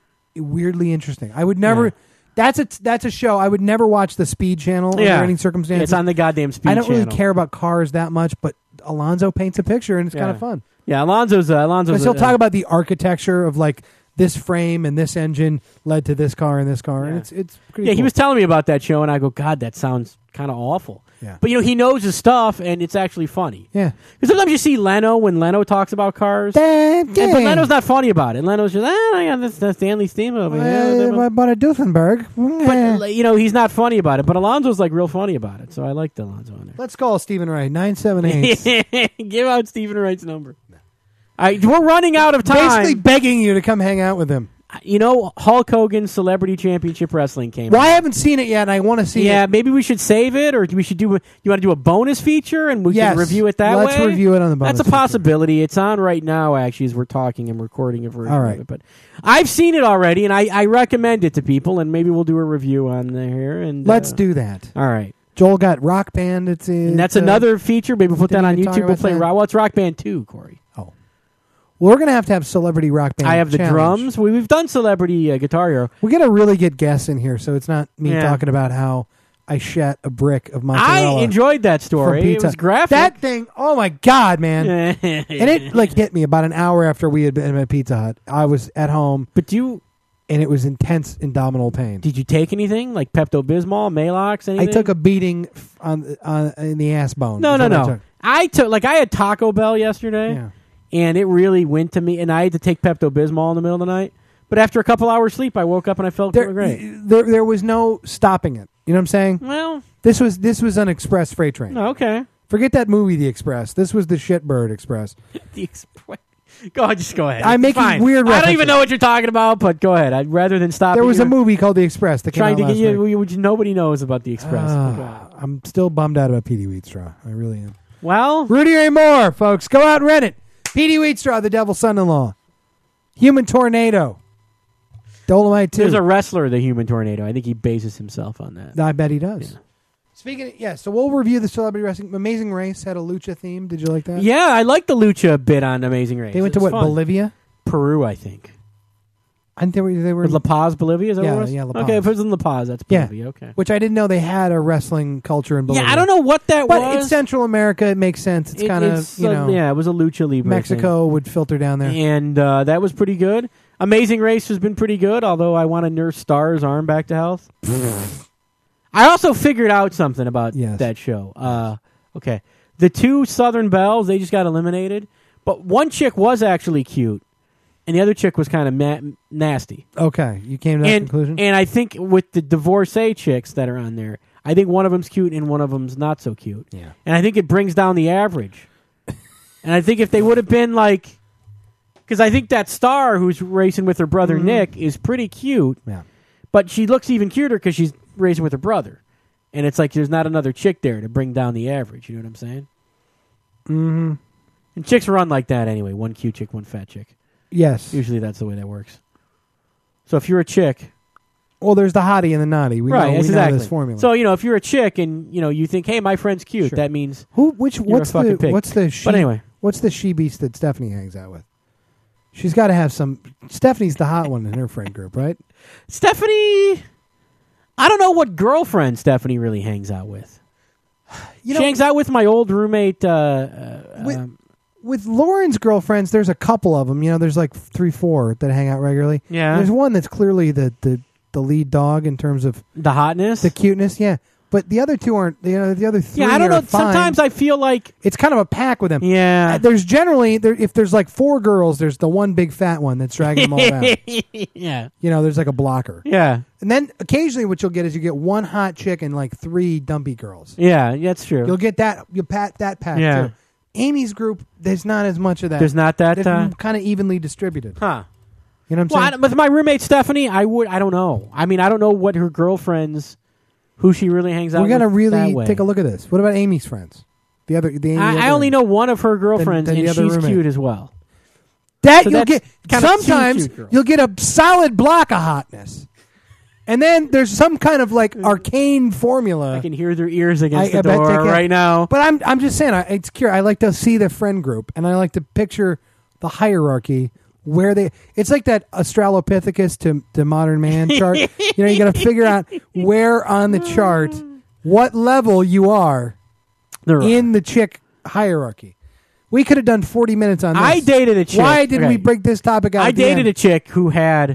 weirdly interesting. I would never. Yeah. That's a that's a show I would never watch the Speed Channel Yeah. under any circumstances. It's on the goddamn Speed I don't really Channel. care about cars that much, but Alonzo paints a picture, and it's kind Yeah. of fun. Yeah, Alonzo's uh, Alonzo's. Because he'll uh, talk about the architecture of like this frame and this engine led to this car and this car, and Yeah. it's it's pretty. Yeah, he cool. was telling me about that show, and I go, God, that sounds kind of awful. Yeah. But you know, he knows his stuff, and it's actually funny. Yeah. Because sometimes you see Leno when Leno talks about cars, Damn, and, but Leno's not funny about it. Leno's just, ah, I got this, this Stanley Steamer over here. Uh, but a Duesenberg. But you know, he's not funny about it. But Alonzo's like real funny about it, so I like the Alonzo on Let's call Stephen Wright nine seven eight. there. Give out Stephen Wright's number. All right, we're running out of time. Basically begging you to come hang out with him. You know, Hulk Hogan's Celebrity Championship Wrestling came Well, out. I haven't seen it yet, and I want to see Yeah, it. maybe we should save it, or we should do. A, you want to do a bonus feature, and we Yes, can review it that let's way. review it on the bonus That's a feature. possibility. It's on right now, actually, as we're talking and recording a version All right. of it. But I've seen it already, and I, I recommend it to people, and maybe we'll do a review on there. And Let's uh, do that. All right. Joel got Rock Band. It's, it's And that's uh, another feature. Maybe we'll put that didn't on even talk YouTube. We'll about play that. Rock. Well, it's Rock Band two, Corey. Oh, well, we're gonna have to have Celebrity Rock Band. I have the challenge. drums. We, we've done Celebrity uh, Guitar Hero. We gotta really get guests in here, so it's not me Yeah. talking about how I shat a brick of mozzarella. I enjoyed that from story. It pizza. was graphic. That thing, oh my god, man! and And it like hit me about an hour after we had been at Pizza Hut. I was at home, But you and it was intense abdominal pain. did you take anything like Pepto Bismol, Maalox? I Anything? took a beating f- on on in the ass bone. No, is no, what I no. took. I took like I had Taco Bell yesterday, Yeah. and it really went to me. And I had to take Pepto Bismol in the middle of the night. But after a couple hours sleep, I woke up and I felt There, great. there, there was no stopping it. You know what I'm saying? Well, This was this was an express freight train. no, okay. Forget that movie, The Express. This was the Shitbird Express. The express. Go ahead, just go ahead. I'm It's making fine. weird I don't even references. know what you're talking about, but go ahead. I'd rather than stop. There it, was a you're movie called The Express that came trying out to get last you. night. we- which nobody knows about the Express. Ah, but go ahead. I'm still bummed out about P D Wheatstraw. I really am. Well, Rudy Ray Moore, folks. Go out and rent it. P D Wheatstraw, The Devil's Son-in-Law. Human Tornado. Dolomite two. there's a wrestler, the Human Tornado. I think he bases himself on that. I bet he does. Yeah. Speaking of, yeah, so we'll review the Celebrity Wrestling. Amazing Race had a lucha theme. Did you like that? Yeah, I like the lucha bit on Amazing Race. They went to It's what, fun. Bolivia? Peru, I think. I think they were, they were Was La Paz, Bolivia? Is that Yeah, what it was? yeah, La Okay, Paz. if it was in La Paz, that's Yeah. Bolivia. Okay. which I didn't know they had a wrestling culture in Bolivia. Yeah, I don't know what that But was. it's Central America. It makes sense. It's It- kind of, it's, you uh, know, yeah, it was a lucha libre. Mexico would filter down there. thing. and uh, that was pretty good. Amazing Race has been pretty good, although I want to nurse Star's arm back to health. I also figured out something about Yes. that show. Uh, okay, the two Southern Belles, they just got eliminated, but one chick was actually cute, and the other chick was kind of ma- nasty. Okay, you came to that and, conclusion? And I think with the divorcee chicks that are on there, I think one of them's cute and one of them's not so cute. Yeah. And I think it brings down the average. And I think if they would have been like, because I think that Star who's racing with her brother Mhm. Nick is pretty cute, Yeah. but she looks even cuter because she's racing with her brother. And it's like there's not another chick there to bring down the average. You know what I'm saying? Mm-hmm. And chicks run like that anyway. One cute chick, one fat chick. Yes. Usually that's the way that works. So if you're a chick, Well, there's the hottie and the naughty. We right, know, we exactly. know this formula. So you know, if you're a chick and you know you think, hey, my friend's cute, Sure. that means who? Which? you're What's a fucking the? pig. What's the? She, But anyway, what's the she beast that Stephanie hangs out with? She's got to have some. Stephanie's the hot one in her friend group, right? Stephanie. I don't know what girlfriend Stephanie really hangs out with. You she know- hangs out with my old roommate. Uh, uh, With- um, With Lauren's girlfriends, there's a couple of them. You know, there's like three, four that hang out regularly. Yeah. There's one that's clearly the the, the lead dog in terms of the hotness, the cuteness. Yeah. But the other two aren't. You know, the other three. yeah, I don't are know. fine. Sometimes I feel like it's kind of a pack with them. Yeah. Uh, there's generally there if there's like four girls, there's the one big fat one that's dragging them all down. yeah, You know, there's like a blocker. yeah, And then occasionally, what you'll get is you get one hot chick and like three dumpy girls. yeah. That's true. You'll get that. You pat that pack Yeah. too. Amy's group, there's not as much of that. There's not that, It's uh, kind of evenly distributed. Huh. You know what I'm Well, I, saying? with my roommate Stephanie, I would. I don't know. I mean, I don't know what her girlfriends, who she really hangs out. We got to with really that way. take a look at this. What about Amy's friends? The other, the Amy I, I other- only know one of her girlfriends, than the and other she's roommate. cute as well. That So you'll that's get. kinda two Sometimes cute girls. you'll get a solid block of hotness, and then there's some kind of like arcane formula. I can hear their ears against I- I the bet door they can. right now. But I'm I'm just saying, I, it's curious. I like to see the friend group, and I like to picture the hierarchy where they. It's like that Australopithecus to to modern man chart. You know, you got to figure out where on the chart, what level you are in the chick hierarchy. We could have done forty minutes on this. I dated a chick. Why did Okay. we break this topic out? I at the dated end? a chick who had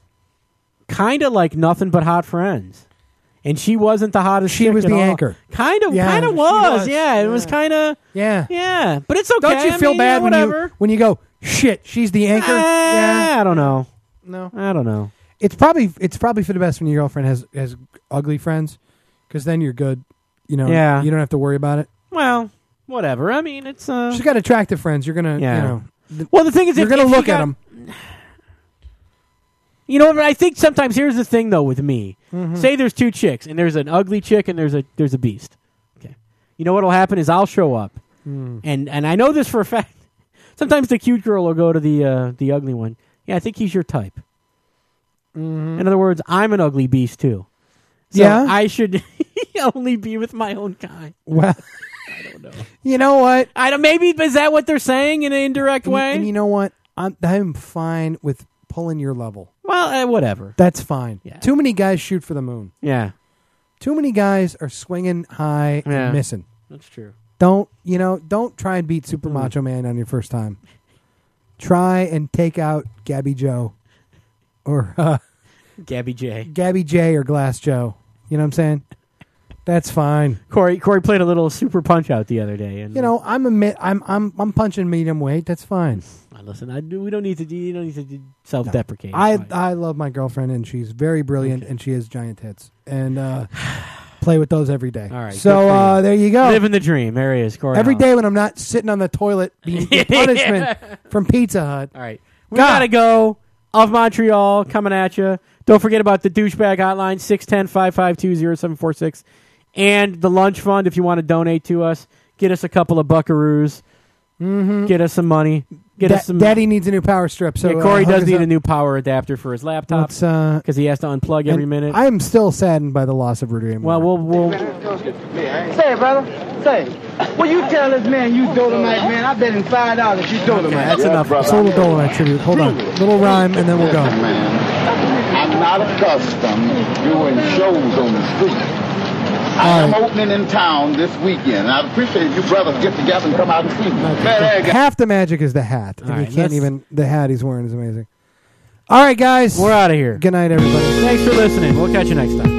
kind of like nothing but hot friends, and she wasn't the hottest. She chick was at the all. anchor. Kind of, Yeah, kind of she was. was. Yeah, it was kind of. Yeah, yeah. But it's okay. Don't you I feel mean, bad yeah, when whatever. you when you go shit? She's the anchor. Eh, I don't know. No, I don't know. It's probably it's probably for the best when your girlfriend has has ugly friends, because then you're good. You know, Yeah. you don't have to worry about it. Well, whatever. I mean, it's. Uh, She's got attractive friends. You're gonna, Yeah. you know. th- well, the thing is, you're if, gonna if look you at got- them. You know, I think sometimes here's the thing though with me. Mhm. Say there's two chicks, and there's an ugly chick, and there's a there's a beast. Okay, you know what'll happen is I'll show up, Mm. and and I know this for a fact. Sometimes the cute girl will go to the uh, the ugly one. Yeah, I think he's your type. Mhm. In other words, I'm an ugly beast too. So Yeah? I should only be with my own kind. Well, I don't know. You know what? I don't. Maybe is that what they're saying in an indirect And, way? and you know what? I'm I'm fine with pulling your level. well, uh, whatever. That's fine. Yeah. Too many guys shoot for the moon. Yeah, Too many guys are swinging high Yeah. and missing. that's true. Don't you know? Don't try and beat Mm. Super Macho Man on your first time. Try and take out Gabby Joe, or uh, Gabby J. Gabby J or Glass Joe. You know what I'm saying? That's fine. Corey Corey played a little super punch out the other day, and You know, I'm a mi- I'm I'm I'm punching medium weight. That's fine. uh, listen, I do. We don't need to. do You don't need to do self-deprecate. I Fine. I love my girlfriend, and she's very brilliant, and she has giant tits, and uh, play with those every day. All right, So good for uh, you. there you go. Living the dream. There he is, Corey. Every Holland. day when I'm not sitting on the toilet being the punishment from Pizza Hut. All right, we God. gotta go. Of Montreal coming at you. Don't forget about the douchebag hotline six one zero, five five two, zero seven four six and the lunch fund if you want to donate to us. Get us a couple of buckaroos. Mm-hmm. Get us some money. Get Da- us some. Daddy needs a new power strip. So yeah, Corey uh, hook does us need up. a new power adapter for his laptop Let's, uh, because he has to unplug every and minute. I am still saddened by the loss of Rudy. well, we'll we'll. Say, brother, say, will you tell this man you Dolomite, man? I bet him five dollars you Dolomite. Okay, that's enough. It's a little Dolomite tribute. Hold on, little rhyme, and then we'll go. I'm not accustomed to doing shows on the street. I am opening in town this weekend. I appreciate if you brothers get together and come out and see me. Man, hey, guys. Half the magic is the hat. And All you right, can't let's- even. The hat he's wearing is amazing. All right, guys. We're out of here. Good night, everybody. Thanks for listening. We'll catch you next time.